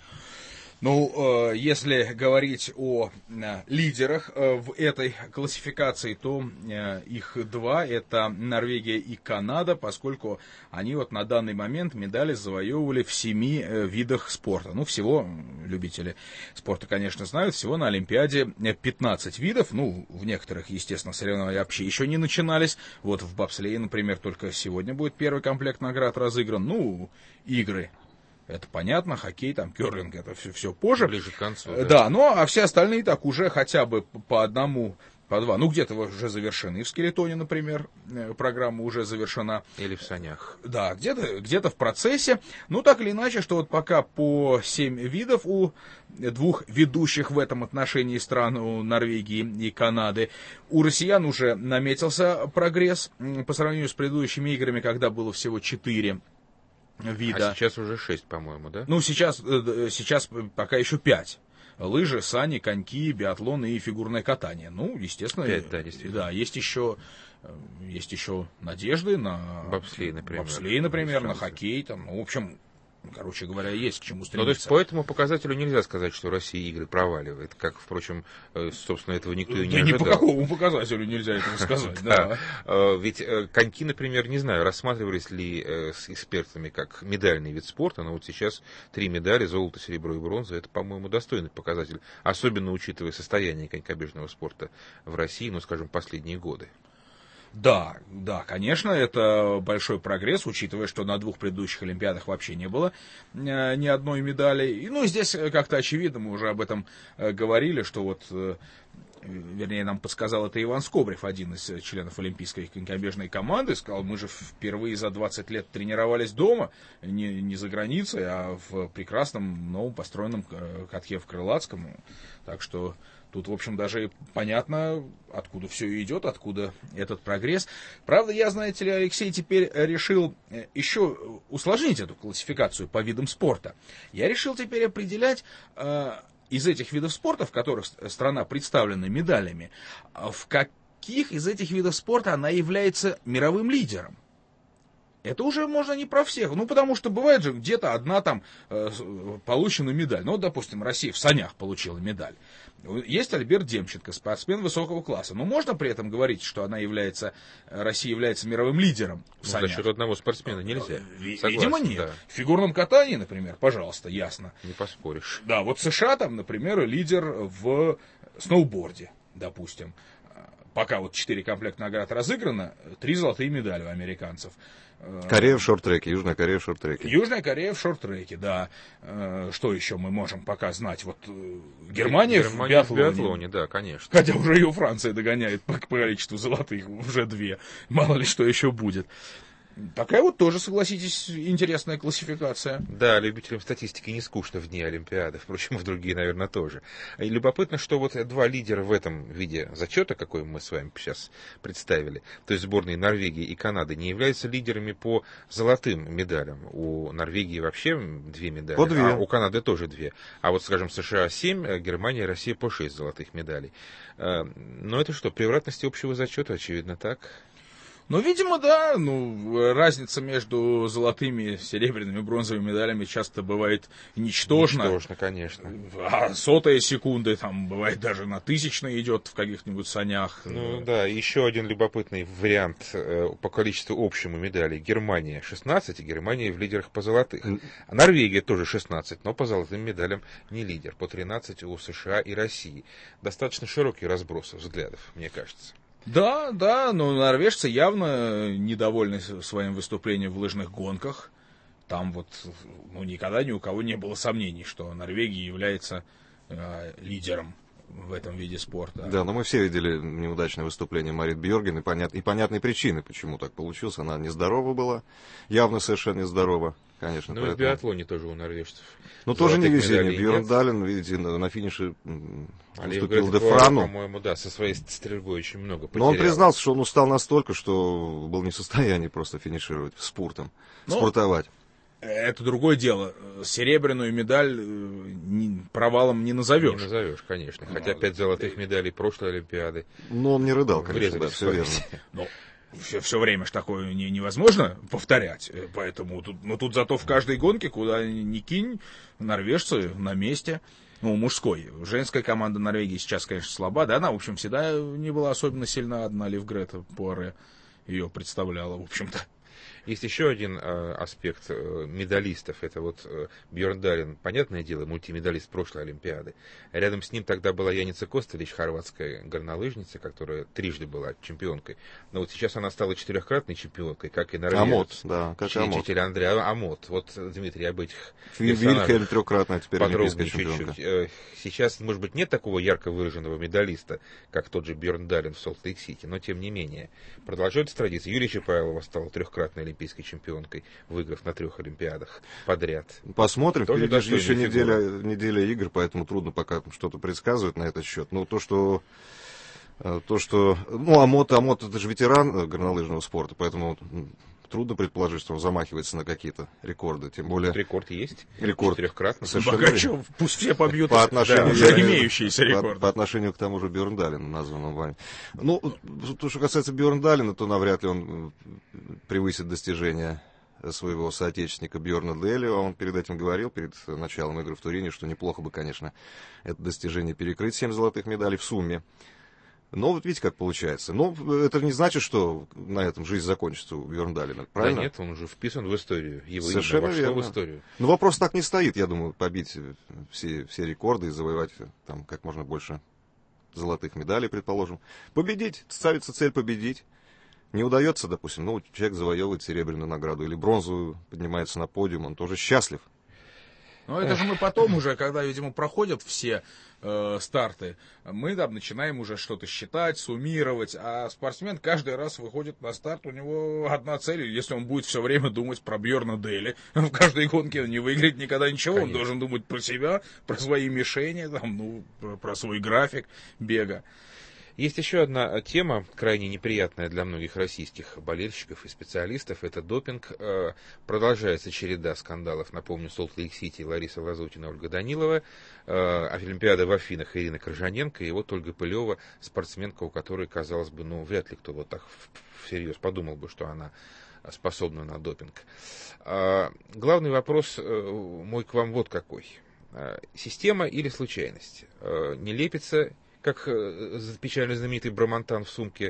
Ну, если говорить о лидерах в этой классификации, то их два, это Норвегия и Канада, поскольку они вот на данный момент медали завоевывали в семи видах спорта. Ну, всего, любители спорта, конечно, знают, всего на Олимпиаде пятнадцать видов. Ну, в некоторых, естественно, соревнования вообще еще не начинались. Вот в бобслее, например, только сегодня будет первый комплект наград разыгран. Ну, игры. Это понятно, хоккей, там, керлинг, это все, все позже. Ближе к концу. Да. да, ну, а все остальные так уже хотя бы по одному, по два. Ну, где-то уже завершены. В скелетоне, например, программа уже завершена. Или в санях. Да, где-то, где-то в процессе. Ну, так или иначе, что вот пока по семь видов у двух ведущих в этом отношении стран, у Норвегии и Канады. У россиян уже наметился прогресс по сравнению с предыдущими играми, когда было всего четыре вида. А сейчас уже шесть, по-моему, да? Ну, сейчас, сейчас пока еще пять. Лыжи, сани, коньки, биатлон и фигурное катание. Ну, естественно, пять, да, действительно. Да, есть еще, есть еще надежды на бобслей, например, бобслей, например, на хоккей. Там, ну, в общем, короче говоря, есть к чему стремиться. Ну, то есть по этому показателю нельзя сказать, что Россия игры проваливает, как, впрочем, собственно, этого никто и не да ожидал. Ни по какому показателю нельзя этого сказать. Да. Ведь коньки, например, не знаю, рассматривались ли с экспертами как медальный вид спорта, но вот сейчас три медали, золото, серебро и бронза, это, по-моему, достойный показатель, особенно учитывая состояние конькобежного спорта в России, ну, скажем, последние годы. Да, да, конечно, это большой прогресс, учитывая, что на двух предыдущих Олимпиадах вообще не было э, ни одной медали. И, ну, здесь как-то очевидно, мы уже об этом э, говорили, что вот, э, вернее, нам подсказал это Иван Скобрев, один из членов олимпийской конькобежной команды, сказал, мы же впервые за двадцать лет тренировались дома, не, не за границей, а в прекрасном новом построенном катке в Крылатском, так что... Тут, в общем, даже понятно, откуда все идет, откуда этот прогресс. Правда, я, знаете ли, Алексей, теперь решил еще усложнить эту классификацию по видам спорта. Я решил теперь определять э, из этих видов спорта, в которых страна представлена медалями, в каких из этих видов спорта она является мировым лидером. Это уже можно не про всех, ну, потому что бывает же где-то одна там э, получена медаль. Ну, вот, допустим, Россия в санях получила медаль. Есть Альберт Демченко, спортсмен высокого класса. Но можно при этом говорить, что она является, Россия является мировым лидером в санях? За счет одного спортсмена нельзя. Согласен, видимо, нет. Да. В фигурном катании, например, пожалуйста, ясно. Не поспоришь. Да, вот США там, например, лидер в сноуборде, допустим. Пока вот четыре комплекта наград разыграно, три золотые медали у американцев. Корея в шорт-треке, Южная Корея в шорт-треке. Южная Корея в шорт-треке, да. Что еще мы можем пока знать? Вот Германия, Германия в биатлоне. в биатлоне, да, конечно. Хотя уже ее Франция догоняет по количеству золотых, уже две. Мало ли что еще будет. Такая вот тоже, согласитесь, интересная классификация. Да, любителям статистики не скучно в дни Олимпиады, впрочем, и в другие, наверное, тоже. И любопытно, что вот два лидера в этом виде зачета, какой мы с вами сейчас представили, то есть сборные Норвегии и Канады, не являются лидерами по золотым медалям. У Норвегии вообще две медали, по две. А у Канады тоже две. А вот, скажем, США семь, Германия и Россия по шесть золотых медалей. Но это что, превратности общего зачета, очевидно, так? Ну, видимо, да. Ну, разница между золотыми, серебряными, бронзовыми медалями часто бывает ничтожна. Ничтожна, конечно. А сотая секунды, там, бывает даже на тысячной идет в каких-нибудь санях. Ну, да, еще один любопытный вариант э, по количеству общему медалей. Германия шестнадцать, и Германия в лидерах по золотых. А Норвегия тоже шестнадцать, но по золотым медалям не лидер. По тринадцать у США и России. Достаточно широкий разброс взглядов, мне кажется. Да, да, но норвежцы явно недовольны своим выступлением в лыжных гонках. Там вот ну, никогда ни у кого не было сомнений, что Норвегия является э, лидером в этом виде спорта. Да, но мы все видели неудачное выступление Марит Бьорген, и, понят... и понятные причины, почему так получилось. Она нездорова была, явно совершенно нездорова, конечно. Ну поэтому... и в биатлоне тоже у норвежцев. Ну тоже не везение. Бьорн Дален, видите, на, на финише уступил Де Франу. По-моему, да, со своей стрельбой очень много потерял. Но он признался, что он устал настолько, что был не в состоянии просто финишировать спортом, Но... спортовать. Это другое дело. Серебряную медаль не, провалом не назовешь. Не назовешь, конечно. Хотя пять золотых медалей прошлой Олимпиады. Но он не рыдал, конечно, да, все верно. Но все, все время ж такое не, невозможно повторять. Поэтому тут, ну, тут зато в каждой гонке, куда ни кинь, норвежцы на месте. Ну, мужской. Женская команда Норвегии сейчас, конечно, слаба. Да, она, в общем, всегда не была особенно сильна. Одна Ливгрета Пуаре ее представляла, в общем-то. Есть еще один э, аспект э, медалистов. Это вот э, Бьорн Дален, понятное дело, мультимедалист прошлой Олимпиады. Рядом с ним тогда была Яница Костелич, хорватская горнолыжница, которая трижды была чемпионкой. Но вот сейчас она стала четырехкратной чемпионкой, как и норвежец. Амот, да, как и Амот. Учитель Андрей Амот. Вот, Дмитрий, об этих Вильхельм трехкратная теперь олимпийская чемпионка. Чуть-чуть. Сейчас, может быть, нет такого ярко выраженного медалиста, как тот же Бьорн Дален в Солт-Лейк-Сити, но тем не менее. Продолжается традиция. Юлия Чапаевова стала трехкратной олимпийской олимпийской чемпионкой, выиграв на трех олимпиадах подряд. Посмотрим, впереди еще неделя, неделя игр, поэтому трудно пока что-то предсказывать на этот счет. Но то, что... То, что... Ну, Амот, Амот это же ветеран горнолыжного спорта, поэтому трудно предположить, что он замахивается на какие-то рекорды. Тем более... Рекорд есть. Рекорд. Трехкратный. Богачев, пусть все побьют по отношению, да, уже имеющиеся рекорды. По, по отношению к тому же Бьорн Далену, названному вами. Ну, то, что касается Бьорн Далена, то навряд ли он превысит достижения своего соотечественника Бьорна Делио. Он перед этим говорил, перед началом игры в Турине, что неплохо бы, конечно, это достижение перекрыть, семь золотых медалей в сумме. Но вот видите, как получается. Но это не значит, что на этом жизнь закончится у Бьорн Далена, правильно? Да нет, он уже вписан в историю. Его Совершенно имя вошло верно. в историю. Но вопрос так не стоит, я думаю, побить все, все рекорды и завоевать там как можно больше золотых медалей, предположим. Победить, ставится цель победить. Не удается, допустим, ну, человек завоевывает серебряную награду или бронзовую, поднимается на подиум, он тоже счастлив. Ну, это же мы потом уже, когда, видимо, проходят все э, старты, мы там начинаем уже что-то считать, суммировать, а спортсмен каждый раз выходит на старт, у него одна цель, если он будет все время думать про Бьорна Дели, в каждой гонке он не выиграет никогда ничего, Конечно. Он должен думать про себя, про свои мишени, там, ну, про, про свой график бега. Есть еще одна тема, крайне неприятная для многих российских болельщиков и специалистов. Это допинг. Продолжается череда скандалов. Напомню, Солт-Лейк-Сити, Лариса Лазутина, Ольга Данилова. Олимпиада в Афинах, Ирина Коржаненко. И вот Ольга Пылева, спортсменка, у которой, казалось бы, ну, вряд ли кто вот так всерьез подумал бы, что она способна на допинг. Главный вопрос мой к вам вот какой. Система или случайность? Не лепится... как печально знаменитый брамантан в сумке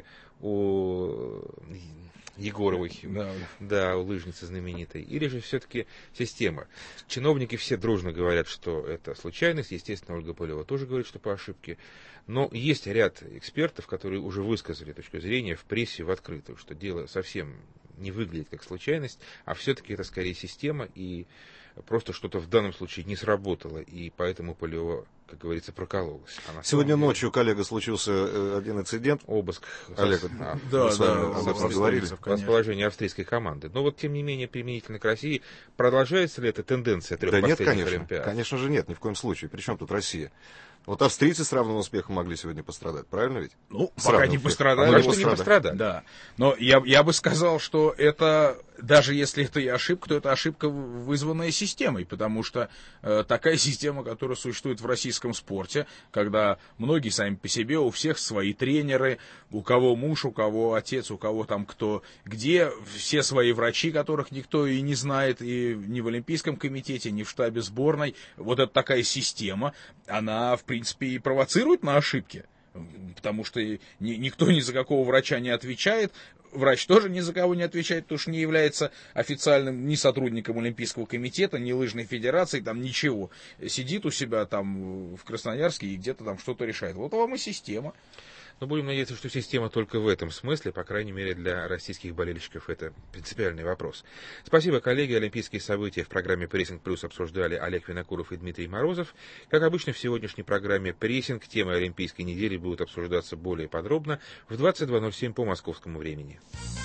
у Егоровой, да, да, у лыжницы знаменитой, или же все-таки система. Чиновники все дружно говорят, что это случайность, естественно, Ольга Пылева тоже говорит, что по ошибке, но есть ряд экспертов, которые уже высказали точку зрения в прессе в открытую, что дело совсем не выглядит как случайность, а все-таки это скорее система, и просто что-то в данном случае не сработало, и поэтому Полева, как говорится, прокололась. А Сегодня деле... ночью, коллега, случился один инцидент. Обыск. Олег, а, да, мы с вами да, об этом говорили. Расположение австрийской команды. Но вот, тем не менее, применительно к России, продолжается ли эта тенденция трех да нет, последних конечно, Олимпиад? Конечно же нет, ни в коем случае. Причем тут Россия? Вот австрийцы с равным успехом могли сегодня пострадать, правильно ведь? Ну, с пока не пострадали. Пока что не пострадали. Да. Но я, я бы сказал, что это, даже если это и ошибка, то это ошибка, вызванная системой, потому что э, такая система, которая существует в российском спорте, когда многие сами по себе, у всех свои тренеры, у кого муж, у кого отец, у кого там кто где, все свои врачи, которых никто и не знает, и ни в Олимпийском комитете, ни в штабе сборной. Вот эта такая система, она, в принципе, и провоцирует на ошибки, потому что ни, никто ни за какого врача не отвечает, врач тоже ни за кого не отвечает, потому что не является официальным ни сотрудником Олимпийского комитета, ни лыжной федерации, там ничего. Сидит у себя там в Красноярске и где-то там что-то решает. Вот вам и система. Но будем надеяться, что система только в этом смысле, по крайней мере, для российских болельщиков, это принципиальный вопрос. Спасибо, коллеги. Олимпийские события в программе «Прессинг Плюс» обсуждали Олег Винокуров и Дмитрий Морозов. Как обычно, в сегодняшней программе «Прессинг» темы Олимпийской недели будут обсуждаться более подробно в двадцать два ноль семь по московскому времени.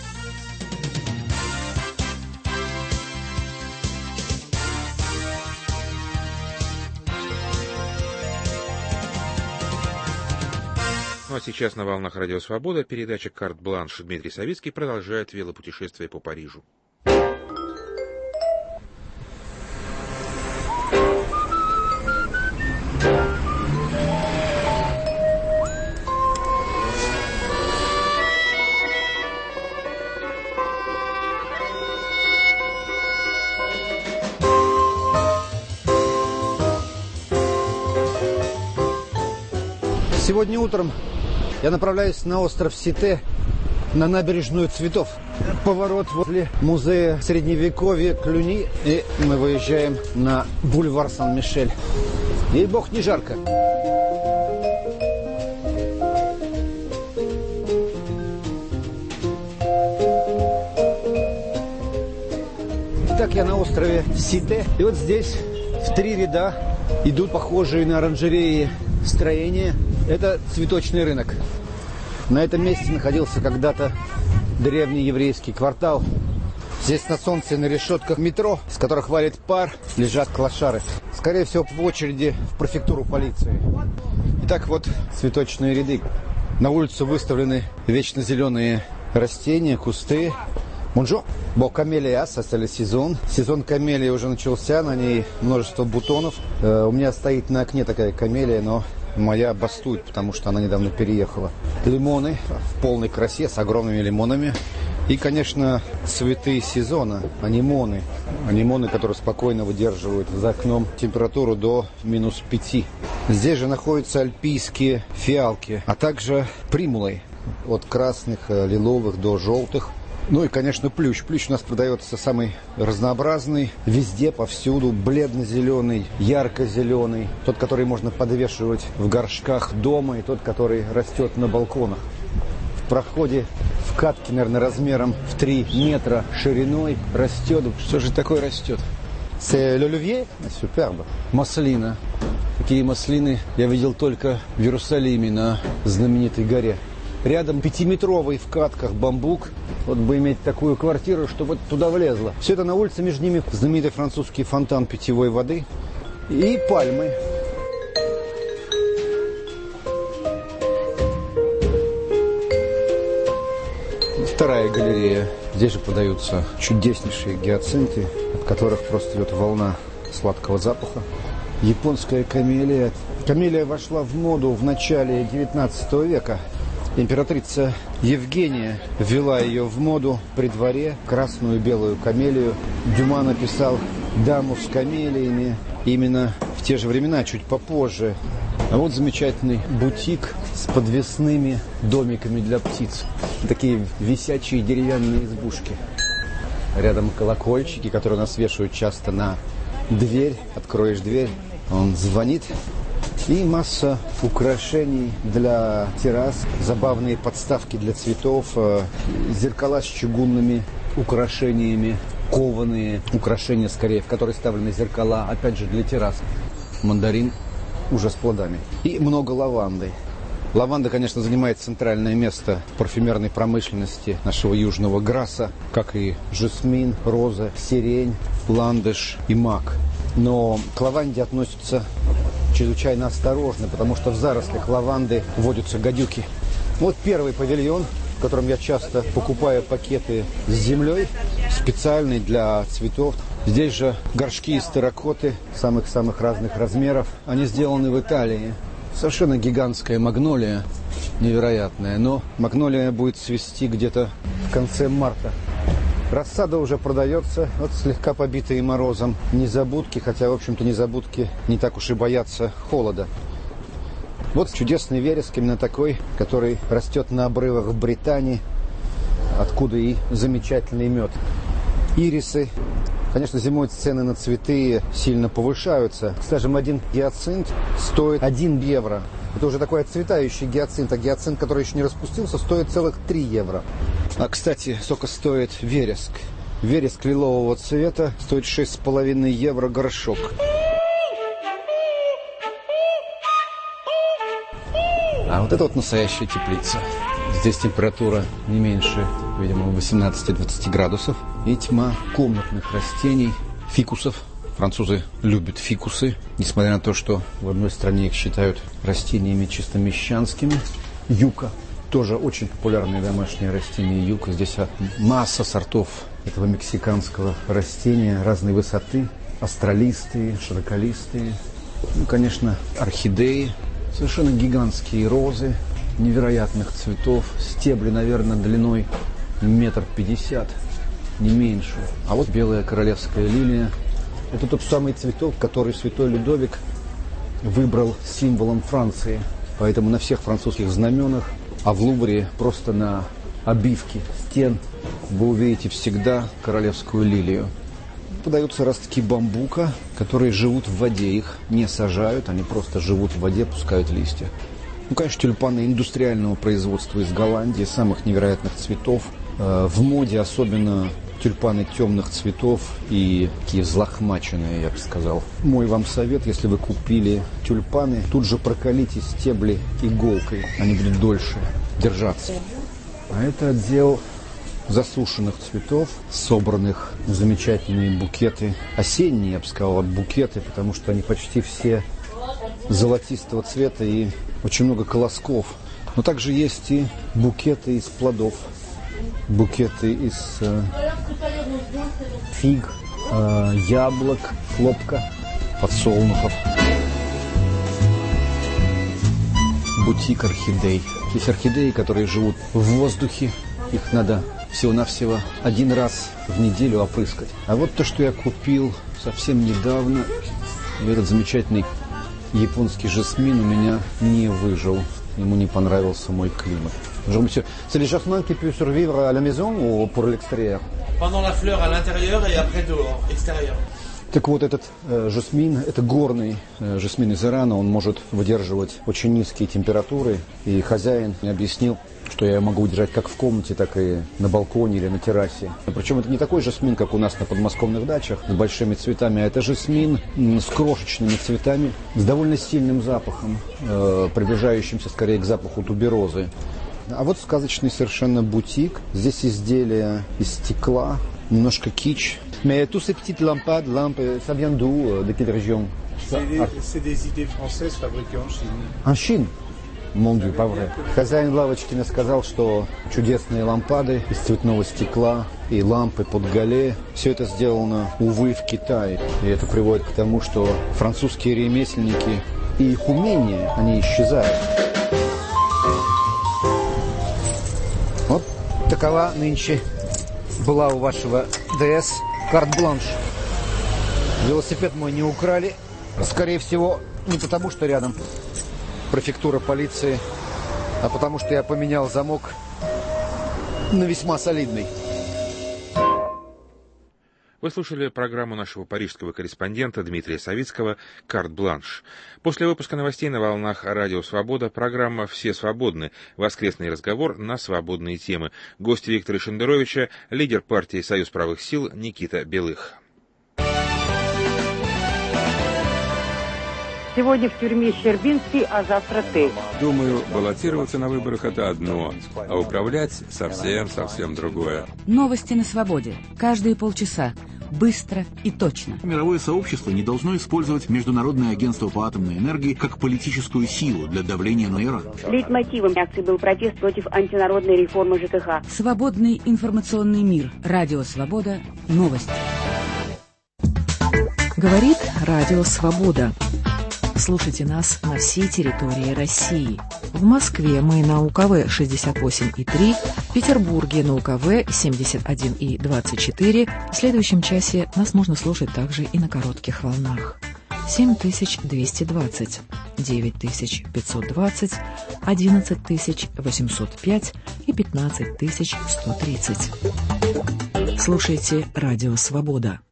Ну а сейчас на волнах Радио Свобода передача «Карт-бланш». Дмитрий Савицкий продолжает велопутешествие по Парижу. Сегодня утром я направляюсь на остров Сите, на набережную цветов. Поворот возле музея Средневековья Клюни, и мы выезжаем на бульвар Сан-Мишель. Ей-бог, не жарко. Итак, я на острове Сите, и вот здесь в три ряда идут похожие на оранжереи строения. Это цветочный рынок. На этом месте находился когда-то древний еврейский квартал. Здесь на солнце, на решетках метро, с которых валит пар, лежат клошары. Скорее всего, в очереди в префектуру полиции. Итак, вот цветочные ряды. На улицу выставлены вечно зеленые растения, кусты. Бонжур. Бо камелия, состали сезон. Сезон камелии уже начался, на ней множество бутонов. Э, у меня стоит на окне такая камелия, но моя бастует, потому что она недавно переехала. Лимоны в полной красе, с огромными лимонами. И, конечно, цветы сезона, анимоны. Анимоны, которые спокойно выдерживают за окном температуру до минус пяти. Здесь же находятся альпийские фиалки, а также примулы. От красных, лиловых до желтых. Ну и, конечно, плющ. Плющ у нас продается самый разнообразный, везде, повсюду, бледно-зеленый, ярко-зеленый. Тот, который можно подвешивать в горшках дома, и тот, который растет на балконах. В проходе в катке, наверное, размером в три метра шириной растет. Что же такое растет? C'est l'olivier? Супербо. Маслина. Такие маслины я видел только в Иерусалиме на знаменитой горе. Рядом пятиметровый в катках бамбук. Вот бы иметь такую квартиру, чтобы туда влезло. Все это на улице, между ними знаменитый французский фонтан питьевой воды и пальмы. Вторая галерея. Здесь же подаются чудеснейшие гиацинты, от которых просто идет волна сладкого запаха. Японская камелия. Камелия вошла в моду в начале девятнадцатого века. Императрица Евгения ввела ее в моду при дворе, красную и белую камелию. Дюма написал «Даму с камелиями» именно в те же времена, чуть попозже. А вот замечательный бутик с подвесными домиками для птиц. Такие висячие деревянные избушки. Рядом колокольчики, которые у нас вешают часто на дверь. Откроешь дверь, он звонит. И масса украшений для террас, забавные подставки для цветов, зеркала с чугунными украшениями, кованые украшения, скорее, в которые вставлены зеркала, опять же, для террас. Мандарин уже с плодами. И много лаванды. Лаванда, конечно, занимает центральное место в парфюмерной промышленности нашего южного Грасса, как и жасмин, роза, сирень, ландыш и мак. Но к лаванде относятся чрезвычайно осторожно, потому что в зарослях лаванды водятся гадюки. Вот первый павильон, в котором я часто покупаю пакеты с землей, специальный для цветов. Здесь же горшки из терракоты самых-самых разных размеров. Они сделаны в Италии. Совершенно гигантская магнолия, невероятная. Но магнолия будет цвести где-то в конце марта. Рассада уже продается, вот слегка побитые морозом. Незабудки, хотя, в общем-то, незабудки не так уж и боятся холода. Вот чудесный вереск, именно такой, который растет на обрывах Британии, откуда и замечательный мед. Ирисы. Конечно, зимой цены на цветы сильно повышаются. Скажем, один гиацинт стоит один евро. Это уже такой отцветающий гиацинт, а гиацинт, который еще не распустился, стоит целых три евро. А, кстати, сколько стоит вереск? Вереск лилового цвета стоит шесть с половиной евро горшок. А вот это вот настоящая теплица. Здесь температура не меньше, видимо, восемнадцати-двадцати градусов. И тьма комнатных растений, фикусов. Французы любят фикусы, несмотря на то, что в одной стране их считают растениями чисто мещанскими. Юка. Тоже очень популярное домашнее растение юка. Здесь масса сортов этого мексиканского растения разной высоты. Астролистые, широколистые. Ну, конечно, орхидеи. Совершенно гигантские розы невероятных цветов. Стебли, наверное, длиной метр пятьдесят, не меньше. А вот белая королевская лилия. Это тот самый цветок, который святой Людовик выбрал символом Франции. Поэтому на всех французских знаменах, а в Лувре просто на обивке стен вы увидите всегда королевскую лилию. Подаются ростки бамбука, которые живут в воде. Их не сажают, они просто живут в воде, пускают листья. Ну, конечно, тюльпаны индустриального производства из Голландии, самых невероятных цветов. В моде особенно тюльпаны темных цветов и такие взлохмаченные, я бы сказал. Мой вам совет, если вы купили тюльпаны, тут же проколите стебли иголкой, они будут дольше держаться. А это отдел засушенных цветов, собранных в замечательные букеты. Осенние, я бы сказал, букеты, потому что они почти все золотистого цвета и очень много колосков. Но также есть и букеты из плодов. Букеты из э, фиг, э, яблок, хлопка, подсолнухов. Бутик орхидей. Есть орхидеи, которые живут в воздухе. Их надо всего-навсего один раз в неделю опрыскать. А вот то, что я купил совсем недавно, этот замечательный японский жасмин у меня не выжил. Ему не понравился мой климат. C'est le jasmin qui peut survivre à la maison ou pour l'extérieur? Pendant la fleur à l'intérieur et après dehors, extérieur. Так вот, этот э, жасмин, это горный э, жасмин из Ирана, он может выдерживать очень низкие температуры. И хозяин мне объяснил, что я могу удержать как в комнате, так и на балконе или на террасе. Причем это не такой жасмин, как у нас на подмосковных дачах, с большими цветами, а это жасмин с крошечными цветами, с довольно сильным запахом, э, приближающимся скорее к запаху туберозы. А вот сказочный совершенно бутик. Здесь изделия из стекла, немножко кич. Mais tous ces petites lampades, lampes, ça vient d'où? De quelle région? C'est des idées françaises fabriquées en Chine. En Chine? Mon Dieu, pas vrai. Хозяин лавочки мне сказал, что чудесные лампады из цветного стекла и лампы под гале, все это сделано, увы, в Китае. И это приводит к тому, что французские ремесленники и их умения, они исчезают. Вот такова нынче была у вашего ДС карт-бланш. Велосипед мой не украли. Скорее всего, не потому, что рядом префектура полиции, а потому, что я поменял замок на весьма солидный. Вы слушали программу нашего парижского корреспондента Дмитрия Савицкого «Карт-бланш». После выпуска новостей на волнах Радио Свобода программа «Все свободны». Воскресный разговор на свободные темы. Гость Виктора Шендеровича, лидер партии «Союз правых сил» Никита Белых. Сегодня в тюрьме Щербинский, а завтра ты. Думаю, баллотироваться на выборах — это одно, а управлять — совсем-совсем другое. Новости на свободе. Каждые полчаса. Быстро и точно. Мировое сообщество не должно использовать Международное агентство по атомной энергии как политическую силу для давления на Иран. Лейтмотивом акции был протест против антинародной реформы ЖКХ. Свободный информационный мир. Радио Свобода. Новости. Говорит Радио Свобода. Слушайте нас на всей территории России. В Москве мы на УКВ шестьдесят восемь и три, в Петербурге на УКВ семьдесят один и двадцать четыре. В следующем часе нас можно слушать также и на коротких волнах. семь тысяч двести двадцать, девять тысяч пятьсот двадцать, одиннадцать тысяч восемьсот пять и пятнадцать тысяч сто тридцать. Слушайте Радио Свобода.